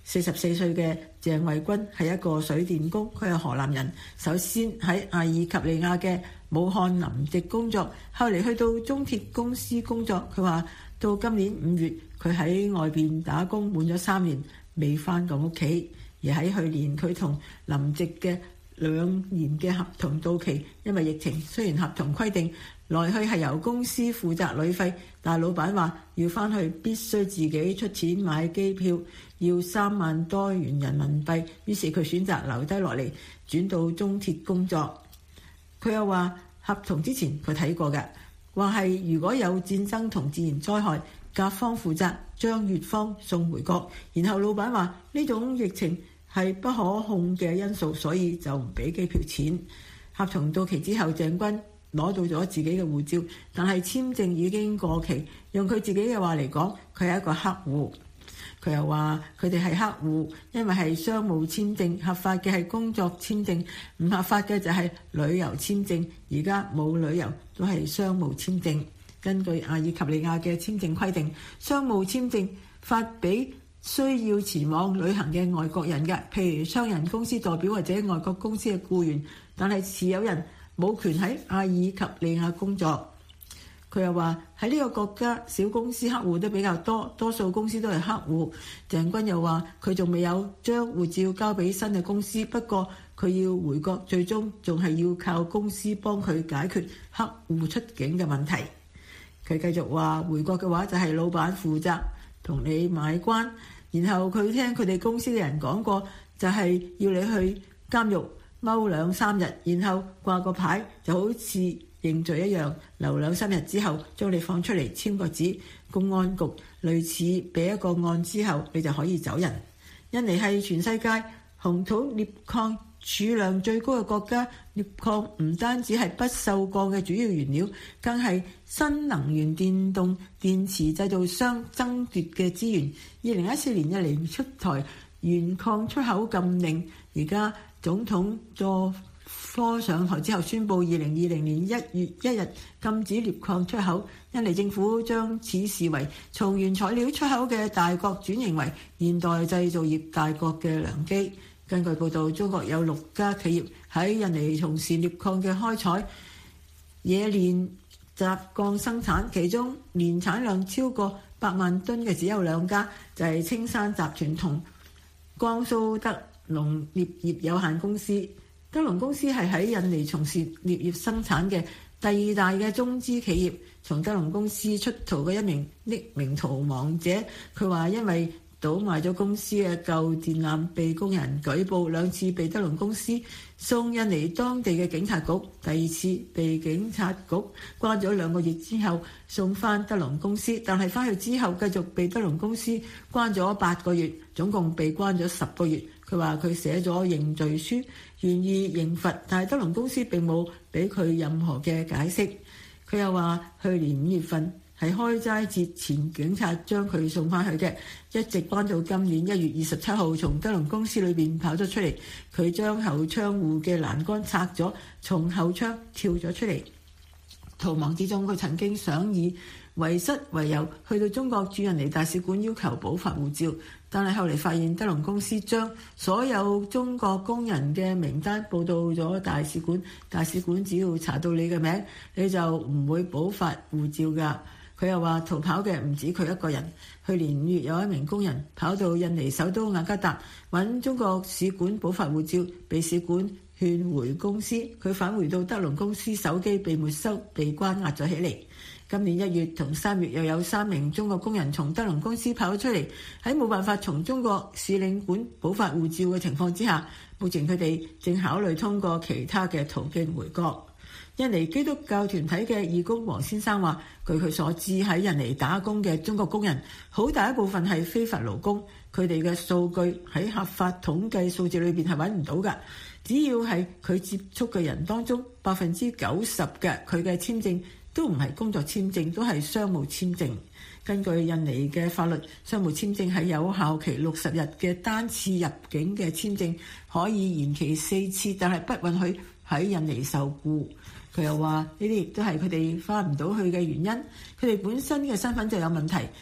四十四歲嘅鄭慧君係一個水電工，佢係河南人。首先喺阿爾及利亞嘅武漢林籍工作，後嚟去到中鐵公司工作。佢話到今年五月，佢喺外邊打工滿咗三年，未翻過屋企。而喺去年，佢同林籍嘅兩年嘅合同到期，因為疫情，雖然合同規定來去係由公司負責旅費，但係老闆話要翻去必須自己出錢買機票，要三萬多元人民幣。於是佢選擇留低落嚟，轉到中鐵工作。佢又話合同之前佢睇過嘅，話係如果有戰爭同自然災害，甲方負責將乙方送回國。然後老闆話呢種疫情係不可控嘅因素，所以就唔俾機票錢。合同到期之後，鄭君攞到咗自己嘅護照，但係簽證已經過期。用佢自己嘅話嚟講，佢係一個黑戶。佢又話佢哋係黑戶，因為係商務簽證，合法嘅係工作簽證，唔合法嘅就係旅遊簽證。而家冇旅遊，都係商務簽證。根據阿爾及利亞嘅簽證規定，商務簽證發俾需要前往旅行嘅外國人嘅，譬如商人、公司代表或者外國公司嘅僱員，但係持有人冇權喺阿爾及利亞工作。佢又話喺呢個國家，小公司黑戶都比較多，多數公司都係黑戶。鄭君又話佢仲未有將護照交俾新嘅公司，不過佢要回國，最終仲係要靠公司幫佢解決黑戶出境嘅問題。佢繼續話回國嘅話就係老闆負責同你買關，然後佢聽佢哋公司嘅人講過，就係要你去監獄踎兩三日，然後掛個牌就好似認罪一樣，留兩三日之後將你放出嚟簽個紙，公安局類似俾一個案之後你就可以走人。印尼係全世界紅土鎳礦儲量最高嘅國家，鎳礦唔單止係不鏽鋼嘅主要原料，更係新能源電動電池製造商爭奪嘅資源。二零一四年印尼出台原礦出口禁令，而家總統佐科上台之後宣布，二零二零年一月一日禁止鎳礦出口。印尼政府將此視為從原材料出口嘅大國轉型為現代製造業大國嘅良機。根據報道，中國有六家企業喺印尼從事鎳礦嘅開採、冶煉、軋鋼生產，其中年產量超過百萬噸嘅只有兩家，就係青山集團同江蘇德龍鎳業有限公司。德龍公司係喺印尼從事鎳業生產嘅第二大嘅中資企業。從德龍公司出逃嘅一名匿名逃亡者，佢話因為倒賣咗公司嘅舊電纜被工人舉報，兩次被德龍公司送印尼當地嘅警察局，第二次被警察局關咗兩個月之後送翻德龍公司，但係翻去之後繼續被德龍公司關咗八個月，總共被關咗十個月。佢話佢寫咗認罪書，願意認罰，但係德龍公司並冇俾佢任何嘅解釋。佢又話去年五月份係開齋節前，警察將佢送翻去嘅，一直關到今年一月二十七號，從德龍公司裏邊跑咗出嚟。佢將後窗戶嘅欄杆拆咗，從後窗跳咗出嚟。逃亡之中，佢曾經想以遺失為由去到中國駐印尼大使館要求補發護照，但係後嚟發現德龍公司將所有中國工人嘅名單報到咗大使館，大使館只要查到你嘅名，你就唔會補發護照㗎。佢又話逃跑嘅唔止佢一個人，去年五月有一名工人跑到印尼首都雅加達揾中國使館補發護照，被使館勸回公司。佢返回到德龍公司，手機被沒收，被關押咗起嚟。今年一月同三月又有三名中國工人從德龍公司跑咗出嚟，喺冇辦法從中國使領館補發護照嘅情況之下，目前佢哋正考慮通過其他嘅途徑回國。印尼基督教團體嘅義工黃先生話，據佢所知，喺印尼打工嘅中國工人好大一部分係非法勞工，佢哋嘅數據喺合法統計數字裏邊係揾唔到㗎。只要係佢接觸嘅人當中，百分之九十嘅佢嘅簽證都唔係工作簽證，都係商務簽證。根據印尼嘅法律，商務簽證係有效期六十日嘅單次入境嘅簽證，可以延期四次，但係不允許喺印尼受雇。佢又話呢啲亦都係佢哋翻唔到去嘅原因，佢哋本身嘅身份就有問題。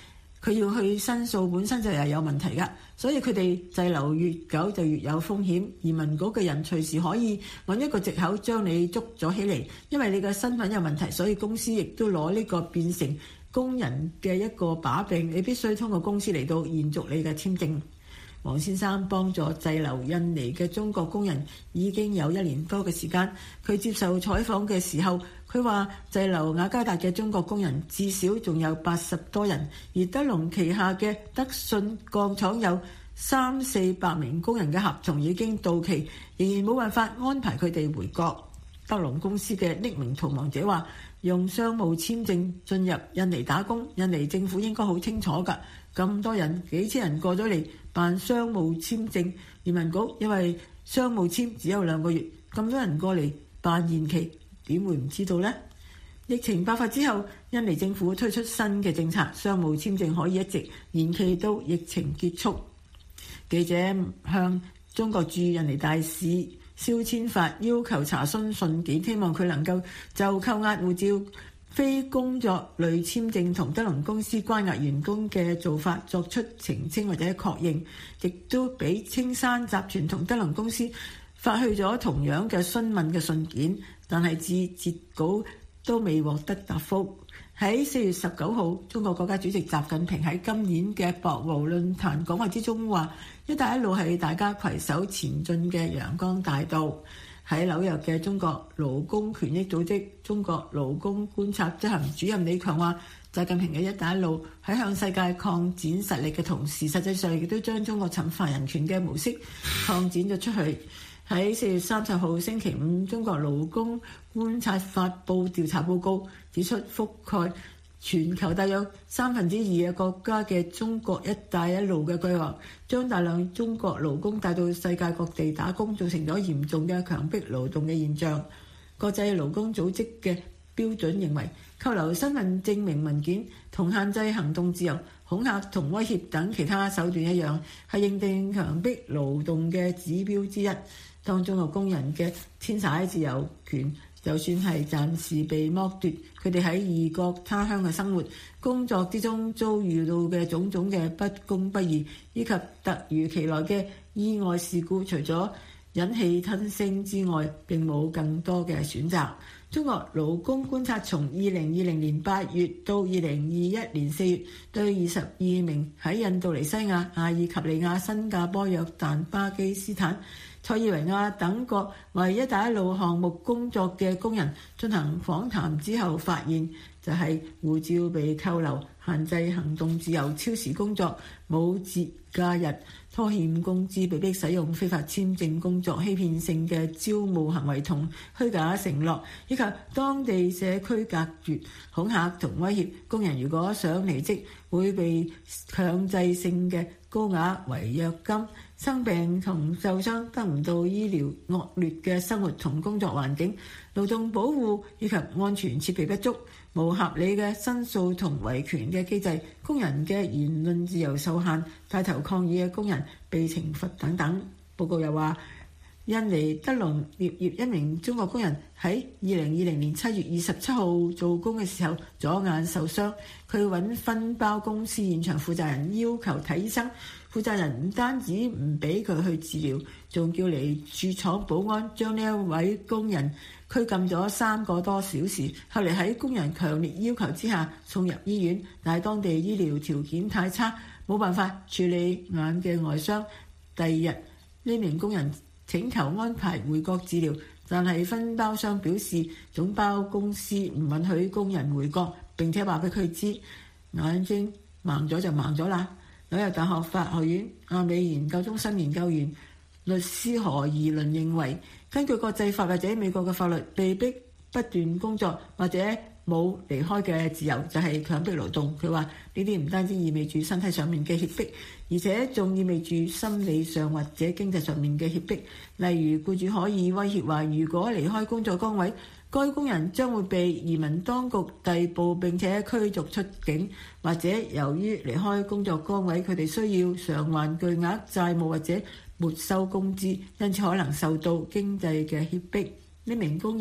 佢要去申訴本身就係有問題㗎，所以佢哋滯留越久就越有風險。移民局嘅人隨時可以揾一個藉口將你捉咗起嚟，因為你嘅身份有問題，所以公司亦都攞呢個變成工人嘅一個把柄，你必須通過公司嚟到延續你嘅簽證。黃先生幫助滯留印尼嘅中國工人已經有一年多嘅時間。佢接受採訪嘅時候，佢話滯留雅加達嘅中國工人至少仲有八十多人，而德隆旗下嘅德信鋼廠有三四百名工人嘅合同已經到期，仍然冇辦法安排佢哋回國。德隆公司嘅匿名逃亡者話，用商務簽證進入印尼打工，印尼政府應該好清楚㗎。咁多人，幾千人過咗嚟辦商務簽證，移民局因為商務簽只有兩個月，咁多人過嚟辦延期，點會唔知道呢？疫情爆發之後，印尼政府推出新嘅政策，商務簽證可以一直延期到疫情結束。記者向中國駐印尼大使蕭千發要求查詢信件，希望佢能夠就扣押護照、非工作類簽證同德隆公司關押員工嘅做法作出澄清或者確認，亦都俾青山集團同德隆公司發去咗同樣嘅詢問嘅信件，但係至截稿都未獲得答覆。喺四月十九號，中國國家主席習近平喺今年嘅博鰲論壇講話之中話，一帶一路係大家攜手前進嘅陽光大道。喺紐約嘅中國勞工權益組織中國勞工觀察執行主任李強話，習近平嘅一帶一路喺向世界擴展實力嘅同時，實際上亦都將中國侵犯人權嘅模式擴展咗出去。喺四月三十號星期五，中國勞工觀察發布調查報告，指出覆蓋全球大約三分之二嘅國家嘅中國一帶一路嘅計劃，將大量中國勞工帶到世界各地打工，造成咗嚴重嘅強迫勞動嘅現象。國際勞工組織嘅標準認為，扣留身份證明文件同限制行動自由、恐嚇同威脅等其他手段一樣，係認定強迫勞動嘅指標之一。當中國工人嘅遷徙自由權就算係暫時被剝奪，佢哋喺異國他鄉嘅生活、工作之中遭遇到嘅種種嘅不公不義，以及突如其來嘅意外事故，除咗忍氣吞聲之外，並冇更多嘅選擇。中國勞工觀察從二零二零年八月到二零二一年四月，對二十二名喺印度尼西亞、阿爾及利亞、新加坡、約旦、巴基斯坦、塞爾維亞等國為一帶一路項目工作嘅工人進行訪談之後，發現就係護照被扣留、限制行動自由、超時工作、冇節假日、拖欠工資、被迫使用非法簽證工作、欺騙性嘅招募行為同虛假承諾，以及當地社區隔絕、恐嚇同威脅。工人如果想離職，會被強制性嘅高額違約金，生病同受傷得唔到醫療，惡劣嘅生活同工作環境，勞動保護以及安全設備不足，無合理嘅申訴同維權嘅機制，工人嘅言論自由受限，帶頭抗議嘅工人被懲罰等等。報告又話，印尼德隆鎳業一名中國工人喺二零二零年七月二十七號做工嘅時候左眼受傷，佢揾分包公司現場負責人要求睇醫生，負責人唔單止唔俾佢去治療，仲叫嚟駐廠保安將呢一位工人拘禁咗三個多小時。後嚟喺工人強烈要求之下送入醫院，但係當地醫療條件太差，冇辦法處理眼嘅外傷。第二日呢名工人請求安排回國治療，但係分包商表示總包公司唔允許工人回國，並且話俾佢知眼睛盲咗就盲咗啦。紐約大學法學院亞美研究中心研究員律師何宜倫認為，根據國際法或者美國嘅法律，被逼不斷工作或者冇離開嘅自由就係強迫勞動。佢話呢啲唔單止意味住身體上面嘅脅迫，而且仲意味住心理上或者經濟上面嘅脅迫。例如僱主可以威脅話，如果離開工作崗位，該工人將會被移民當局逮捕並且驅逐出境，或者由於離開工作崗位，佢哋需要償還巨額債務或者沒收工資，因此可能受到經濟嘅脅迫。呢名工人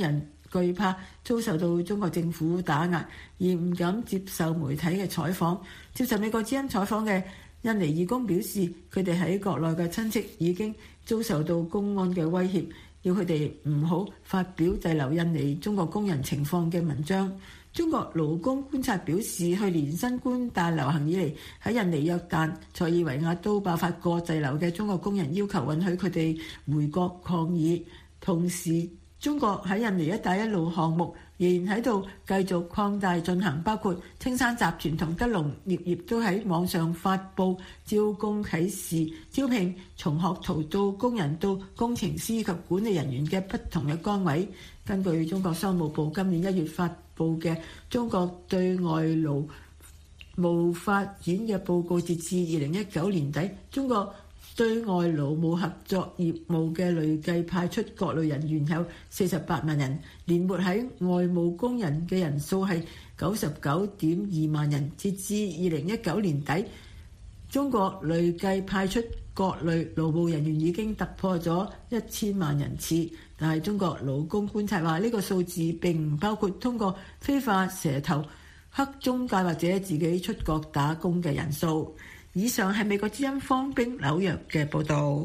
懼怕遭受到中國政府打壓，而唔敢接受媒體嘅採訪。接受美國之音採訪嘅印尼義工表示，佢哋喺國內嘅親戚已經遭受到公安嘅威脅，要佢哋唔好發表滯留印尼中國工人情況嘅文章。中國勞工觀察表示，去年新冠大流行以嚟，喺印尼、約旦、塞爾維亞都爆發過滯留嘅中國工人要求允許佢哋回國抗議。同時，中國喺印尼一帶一路項目仍然喺度繼續擴大進行，包括青山集團同德隆鎳業都喺網上發布招工啟事，招聘從學徒到工人到工程師及管理人員嘅不同嘅崗位。根據中國商務部今年一月發布嘅中國對外勞務發展嘅報告，截至二零一九年底，中國對外勞務合作業務嘅累計派出各類人員有四十八萬人，年末喺外務工人嘅人數係九十九點二萬人。截至二零一九年底，中國累計派出各類勞務人員已經突破咗一千萬人次。但係中國勞工觀察話，呢個數字並唔包括通過非法蛇頭、黑中介或者自己出國打工嘅人數。以上係美國之音方冰紐約嘅報導。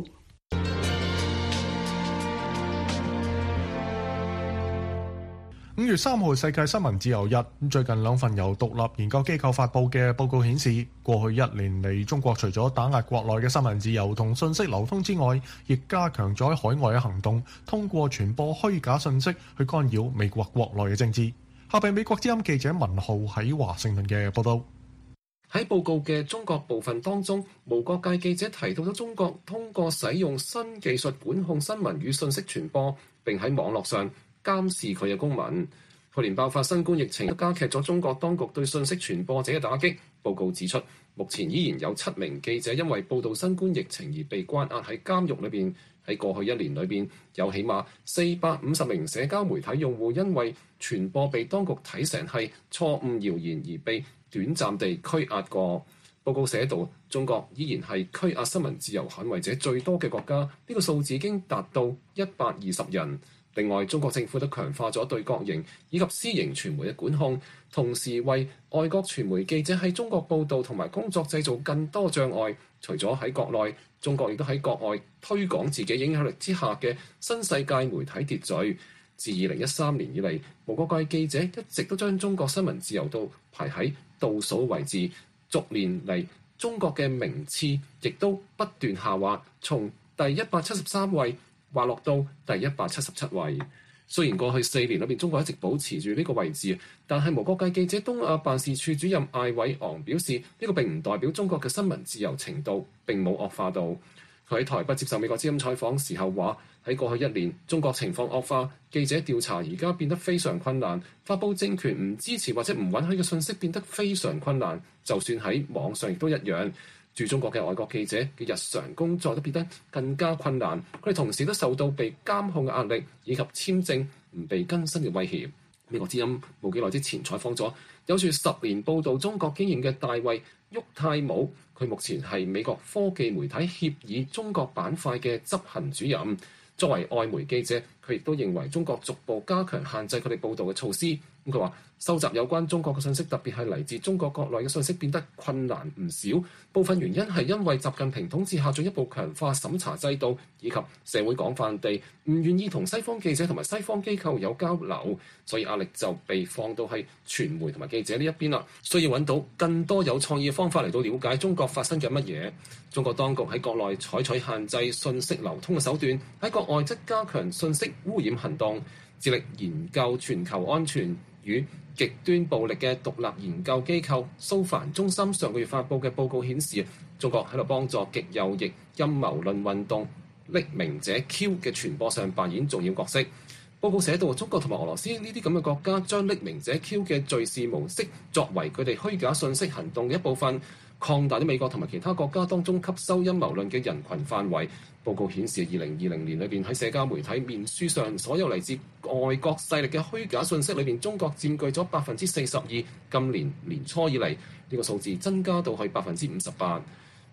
五月三號世界新聞自由日，最近兩份由獨立研究機構發布嘅報告顯示，過去一年嚟，中國除咗打壓國內嘅新聞自由同信息流通之外，亦加強咗喺海外嘅行動，通過傳播虛假信息去干擾美國國內嘅政治。下邊美國之音記者文浩喺華盛頓嘅報道。 喺報告嘅中國部分當中，無國界記者提到咗中國通過使用新技術管控新聞與信息傳播，並喺網絡上監視佢嘅公民。去年爆發新冠疫情，加劇咗中國當局對信息傳播者嘅打擊。報告指出，目前依然有七名記者因為報導新冠疫情而被關押喺監獄裏邊。喺過去一年裏邊，有起碼四百五十名社交媒體用戶因為傳播被當局睇成係錯誤謠言而被短暫地拘押過。報告寫道，中國依然係拘押新聞自由捍衛者最多嘅國家，呢、這個數字已經達到一百二十人。另外，中國政府都強化咗對國營以及私營傳媒嘅管控，同時為外國傳媒記者喺中國報導同埋工作製造更多障礙。除咗喺國內，中國亦都喺國外推廣自己影響力之下嘅新世界媒體秩序。自二零一三年以嚟，無國界記者一直都將中國新聞自由度排喺倒數位置，逐年嚟中國嘅名次亦都不斷下滑，從第一百七十三位滑落到第一百七十七位。雖然過去四年裏邊中國一直保持住呢個位置，但係無國界記者東亞辦事處主任艾偉昂表示，呢、這個並唔代表中國嘅新聞自由程度並冇惡化到。佢喺台北接受美國之音採訪時候話，喺過去一年中國情況惡化，記者調查而家變得非常困難，發布政權唔支持或者唔允許嘅信息變得非常困難，就算喺網上亦都一樣。駐中國嘅外國記者嘅日常工作都變得更加困難，佢哋同時都受到被監控嘅壓力，以及簽證唔被更新嘅威脅。美國之音冇幾耐之前採訪咗有住十年報導中國經驗嘅大衛沃泰姆，佢目前係美國科技媒體協議中國板塊嘅執行主任。作為外媒記者，佢亦都認為中國逐步加強限制佢哋報導嘅措施。咁佢話，收集有關中國嘅信息，特別係嚟自中國國內嘅信息變得困難唔少。部分原因係因為習近平統治下進一步強化審查制度，以及社會廣泛地唔願意同西方記者同埋西方機構有交流，所以壓力就被放到係傳媒同埋記者呢一邊啦。需要揾到更多有創意嘅方法嚟到了解中國發生緊乜嘢。中國當局喺國內採取限制信息流通嘅手段，喺國外則加強信息污染行動，致力研究全球安全與極端暴力嘅獨立研究機構蘇凡中心上個月發布嘅報告顯示，中國喺度幫助極右翼陰謀論運動匿名者 Q 嘅傳播上扮演重要角色。報告寫到，中國同埋俄羅斯呢啲咁嘅國家將匿名者 Q 嘅敘事模式作為佢哋虛假信息行動嘅一部分，擴大咗美國同埋其他國家當中吸收陰謀論嘅人群範圍。報告顯示，二零二零年裏邊喺社交媒體面書上所有嚟自外國勢力嘅虛假信息裏邊，中國佔據咗百分之四十二。今年年初以嚟，呢、這個數字增加到去百分之五十八。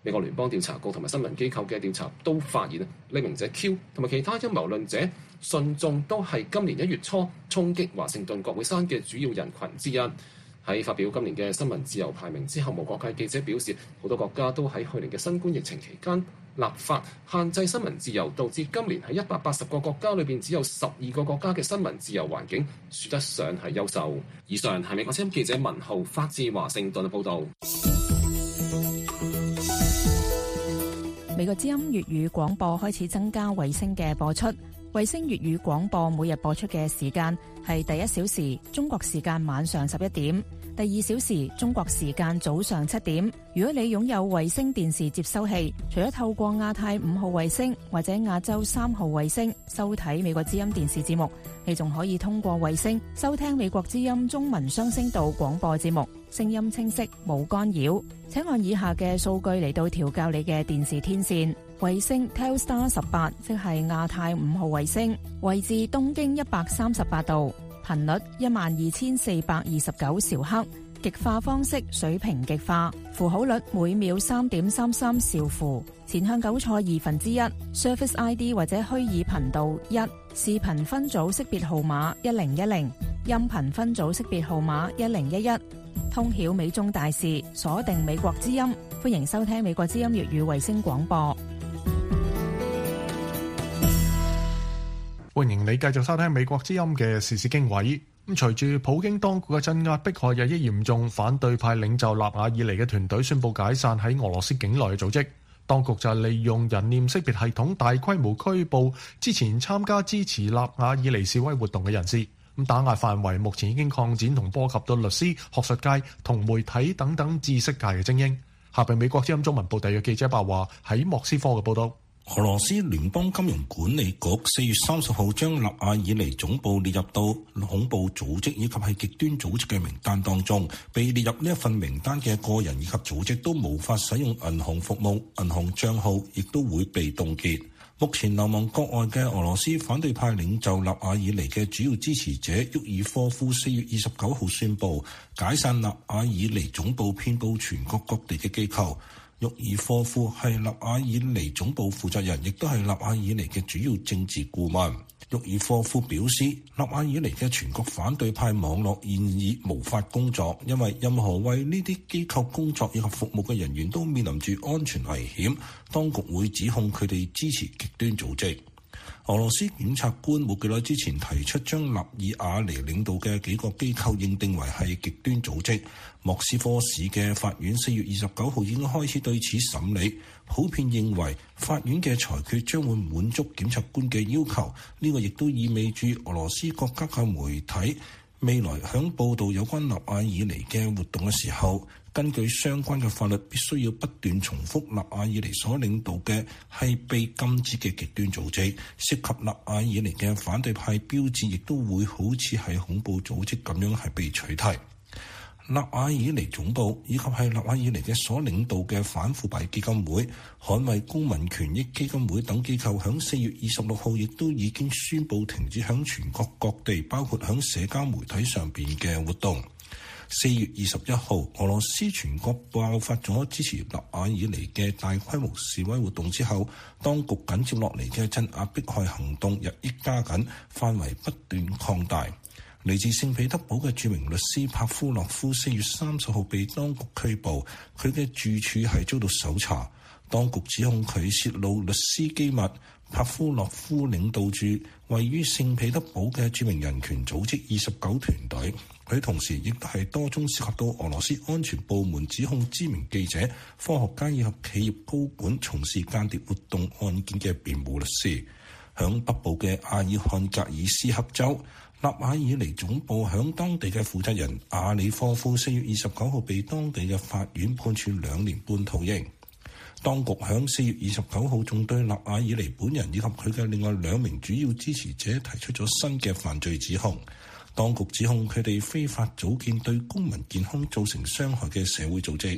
美國聯邦調查局同埋新聞機構嘅調查都發現，匿名者 Q 同埋其他陰謀論者信眾都係今年一月初衝擊華盛頓國會山嘅主要人群之一。喺發表今年嘅新聞自由排名之後，無國界記者表示，好多國家都喺去年嘅新冠疫情期間立法限制新聞自由，導致今年喺一百八十個國家裏邊只有十二個國家嘅新聞自由環境說得上係優秀。以上係美國之音記者文浩發自華盛頓嘅報導。 美國之音粵語廣播開始增加衛星嘅播出。衛星粵語廣播每日播出嘅時間係第一小時中國時間晚上十一點，第二小時中國時間早上七點。如果你擁有衛星電視接收器，除咗透過亞太五號衛星或者亞洲三號衛星收睇美國之音電視節目，你仲可以通過衛星收聽美國之音中文雙聲道廣播節目，聲音清晰冇干擾。請按以下嘅數據嚟到調校你嘅電視天線。衛星 Telstar 十八，即係亞太五號衛星，位置東經一百三十八度，頻率一萬二千四百二十九兆赫，極化方式水平極化，符號率每秒三點三三兆符，前向糾錯二分之一 ，Surface I D 或者虛擬頻道一，視頻分組識別號碼一零一零，音頻分組識別號碼一零一一。通曉美中大事，鎖定美國之音，歡迎收聽美國之音粵語衛星廣播。 歡迎你繼續收聽美國之音嘅時事經緯。咁隨住普京當局嘅鎮壓迫害日益嚴重，反對派領袖納瓦爾尼嘅團隊宣布解散喺俄羅斯境內嘅組織。當局就利用人臉識別系統大規模拘捕之前參加支持納瓦爾尼示威活動嘅人士。咁打壓範圍目前已經擴展同波及到律師、學術界同媒體等等知識界嘅精英。下邊美國之音中文部特約記者白話喺莫斯科嘅報道。 俄羅斯聯邦金融管理局四月三十號將納瓦爾尼總部列入到恐怖組織以及係極端組織嘅名單當中。被列入呢一份名單嘅個人以及組織都無法使用銀行服務，銀行賬號亦都會被凍結。目前流亡國外嘅俄羅斯反對派領袖納瓦爾尼嘅主要支持者沃爾科夫四月二十九號宣布解散納瓦爾尼總部遍佈全國各地嘅機構。沃爾科夫係納瓦爾尼總部負責人，亦都係納瓦爾尼嘅主要政治顧問。沃爾科夫表示，納瓦爾尼嘅全國反對派網絡現已無法工作，因為任何為呢啲機構工作以及服務嘅人員都面臨住安全危險，當局會指控佢哋支持極端組織。俄羅斯檢察官冇幾耐之前提出將納爾瓦尼領導嘅幾個機構認定為係極端組織。莫斯科市嘅法院四月二十九號已經開始對此審理，普遍認為法院嘅裁決將會滿足檢察官嘅要求。呢個亦都意味住俄羅斯國家嘅媒體未來響報導有關納瓦爾尼嘅活動嘅時候，根據相關嘅法律，必須要不斷重複納瓦爾尼所領導嘅係被禁止嘅極端組織，涉及納瓦爾尼嘅反對派標誌，亦都會好似係恐怖組織咁樣係被取締。納瓦爾尼總部以及係納瓦爾尼嘅所領導嘅反腐敗基金會、捍衛公民權益基金會等機構，響四月二十六號亦都已經宣布停止響全國各地，包括響社交媒體上邊嘅活動。四月二十一號，俄羅斯全國爆發咗支持納瓦爾尼嘅大規模示威活動之後，當局緊接落嚟嘅鎮壓迫害行動日益加緊，範圍不斷擴大。嚟自聖彼得堡嘅著名律師帕夫洛夫四月三十號被當局拘捕，佢嘅住處係遭到搜查，當局指控佢泄露律師機密。帕夫洛夫領導住位於聖彼得堡嘅著名人權組織二十九團隊，佢同時亦都係多宗涉及到俄羅斯安全部門指控知名記者、科學家以及企業高管從事間諜活動案件嘅辯護律師。響北部嘅阿爾漢格爾斯克州，納瓦爾尼總部響當地嘅負責人阿里科夫四月二十九號被當地嘅法院判處兩年半徒刑。當局響四月二十九號仲對納瓦爾尼本人以及佢嘅另外兩名主要支持者提出咗新嘅犯罪指控。當局指控佢哋非法組建對公民健康造成傷害嘅社會組織，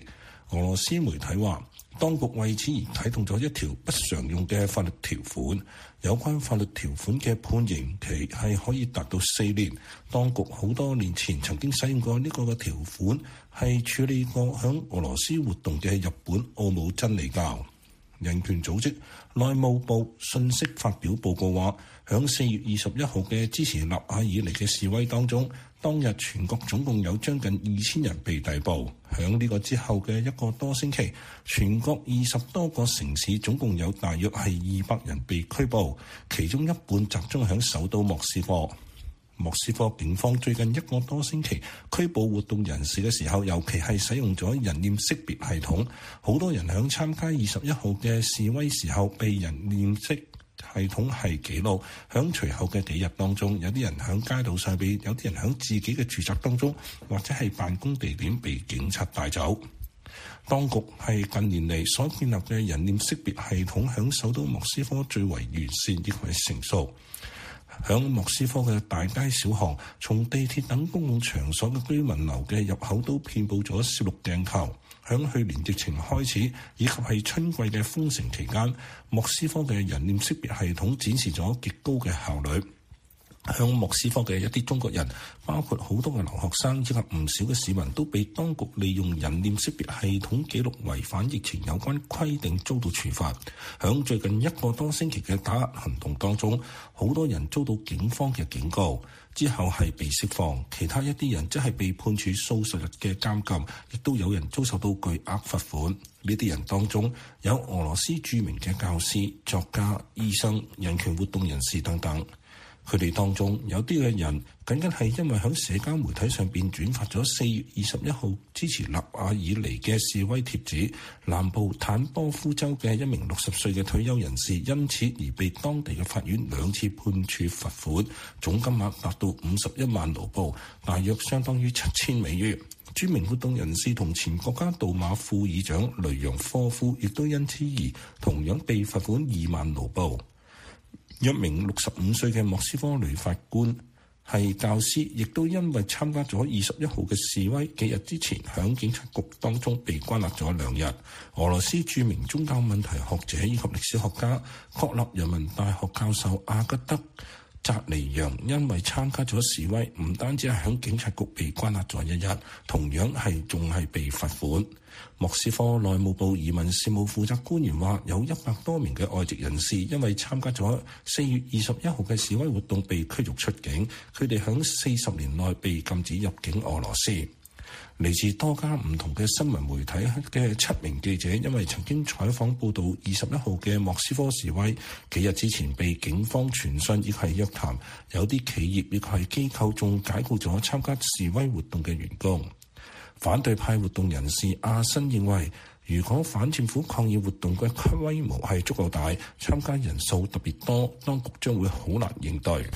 俄羅斯媒體話，當局為此而啟動咗一條不常用嘅法律條款，有關法律條款嘅判刑期係可以達到四年。當局好多年前曾經使用過呢個嘅條款，係處理過響俄羅斯活動嘅日本奧姆真理教。人權組織內務部信息發表報告話，響四月二十一號嘅支持納瓦爾尼嘅示威當中，當日全國總共有將近二千人被逮捕。響呢個之後嘅一個多星期，全國二十多個城市總共有大約係二百人被拘捕，其中一半集中響首都莫斯科。莫斯科警方最近一個多星期拘捕活動人士嘅時候，尤其係使用咗人臉識別系統，好多人響參加二十一號嘅示威時候被人臉識系統係記錄，響隨後嘅幾日當中，有啲人響街道上邊，有啲人響自己嘅住宅當中，或者係辦公地點被警察帶走。當局係近年嚟所建立嘅人臉識別系統響首都莫斯科最為完善亦係成熟。響莫斯科嘅大街小巷，從地鐵等公共場所嘅居民樓嘅入口都遍佈咗攝錄鏡頭。響去年疫情開始以及係春季嘅封城期間，莫斯科嘅人臉識別系統展示咗極高嘅效率。向莫斯科嘅一啲中國人，包括好多嘅留學生以及唔少嘅市民，都被當局利用人臉識別系統記錄違反疫情有關規定遭到處罰。響最近一個多星期嘅打壓行動當中，好多人遭到警方嘅警告，之後係被釋放，其他一啲人則係被判處數十日嘅監禁，亦都有人遭受到巨額罰款。呢啲人當中有俄羅斯著名嘅教師、作家、醫生、人權活動人士等等。佢哋當中有啲嘅人僅僅係因為喺社交媒體上邊轉發咗四月二十一號支持納瓦爾尼嘅示威帖子，南部坦波夫州嘅一名六十歲嘅退休人士因此而被當地嘅法院兩次判處罰款，總金額達到五十一萬盧布，大約相當於七千美元。著名活動人士同前國家杜馬副議長雷揚科夫亦都因此而同樣被罰款二萬盧布。一名六十五歲嘅莫斯科女法官係教師，亦都因為參加咗二十一號嘅示威，幾日之前響警察局當中被關押咗兩日。俄羅斯著名宗教問題學者以及歷史學家、國立人民大學教授阿吉德扎尼揚因為參加咗示威，唔單止係響警察局被關押咗一日，同樣係仲係被罰款。莫斯科內務部移民事務負責官員話，有一百多名嘅外籍人士因為參加咗四月二十一號嘅示威活動被驅逐出境，佢哋響四十年內被禁止入境俄羅斯。嚟自多家唔同嘅新聞媒體嘅七名記者，因為曾經採訪報導二十一號嘅莫斯科示威，幾日之前被警方傳訊亦係約談，有啲企業亦係機構仲解雇咗參加示威活動嘅員工。反對派活動人士阿新認為，如果反政府抗議活動嘅規模係足夠大，參加人數特別多，當局將會好難應對。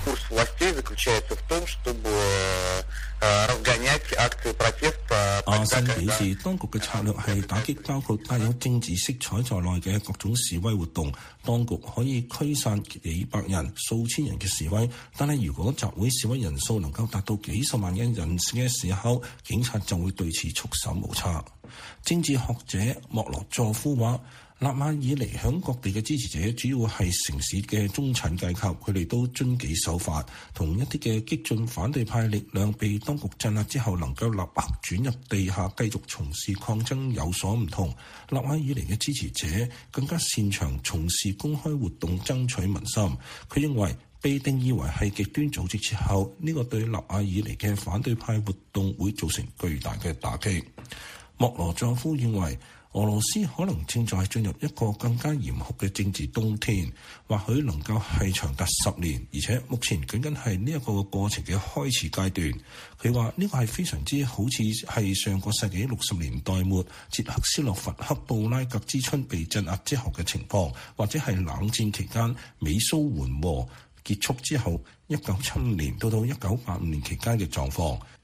阿新表示，當局嘅策略係打擊包括帶有政治色彩在內嘅各種示威活動。當局可以驅散幾百人、數千人嘅示威，但係如果集會示威人數能夠達到幾十萬人人士嘅時候，警察就會對此束手無策。政治學者莫羅佐夫話，納瓦爾尼響各地嘅支持者主要係城市嘅中產階級，佢哋都遵紀守法，同一啲嘅激進反對派力量被當局鎮壓之後能夠立刻轉入地下繼續從事抗爭有所唔同。納瓦爾尼嘅支持者更加擅長從事公開活動爭取民心。佢認為被定義為係極端組織之後，呢個對納瓦爾尼嘅反對派活動會造成巨大嘅打擊。莫羅佐夫認為，俄羅斯可能正在進入一個更加嚴酷嘅政治冬天，或許能夠係長達十年，而且目前僅僅係呢一個過程嘅開始階段。佢話呢個係非常之好似係上個世紀六十年代末捷克斯洛伐克布拉格之春被鎮壓之後嘅情況，或者係冷戰期間美蘇緩和結束之後一九七五年到到一九八五年期間嘅狀況。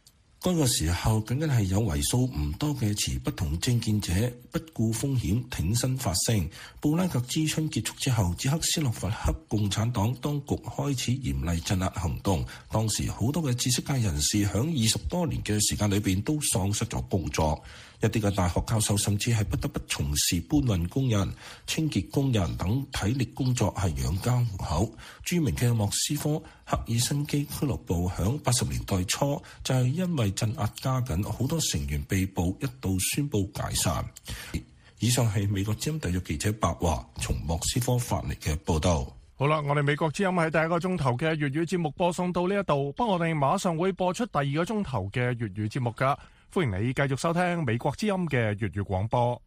該個時候僅僅係有為數唔多嘅持不同政見者不顧風險挺身發聲。布拉格之春結束之後，捷克斯洛伐克共產黨當局開始嚴厲鎮壓行動。當時好多嘅知識界人士響二十多年嘅時間裏邊都喪失咗工作，一啲嘅大學教授甚至係不得不從事搬運工人、清潔工人等體力工作係養家糊口。著名嘅莫斯科赫爾辛基俱樂部響八十年代初就係因為鎮壓加緊，好多成員被捕，一度宣布解散。以上係美國之音特約記者白華從莫斯科發嚟嘅報道。 好啦，我哋美國之音喺第一個鐘頭嘅粵語節目播送到呢一度，不過我哋馬上會播出第二個鐘頭嘅粵語節目噶，歡迎你繼續收聽美國之音嘅粵語廣播。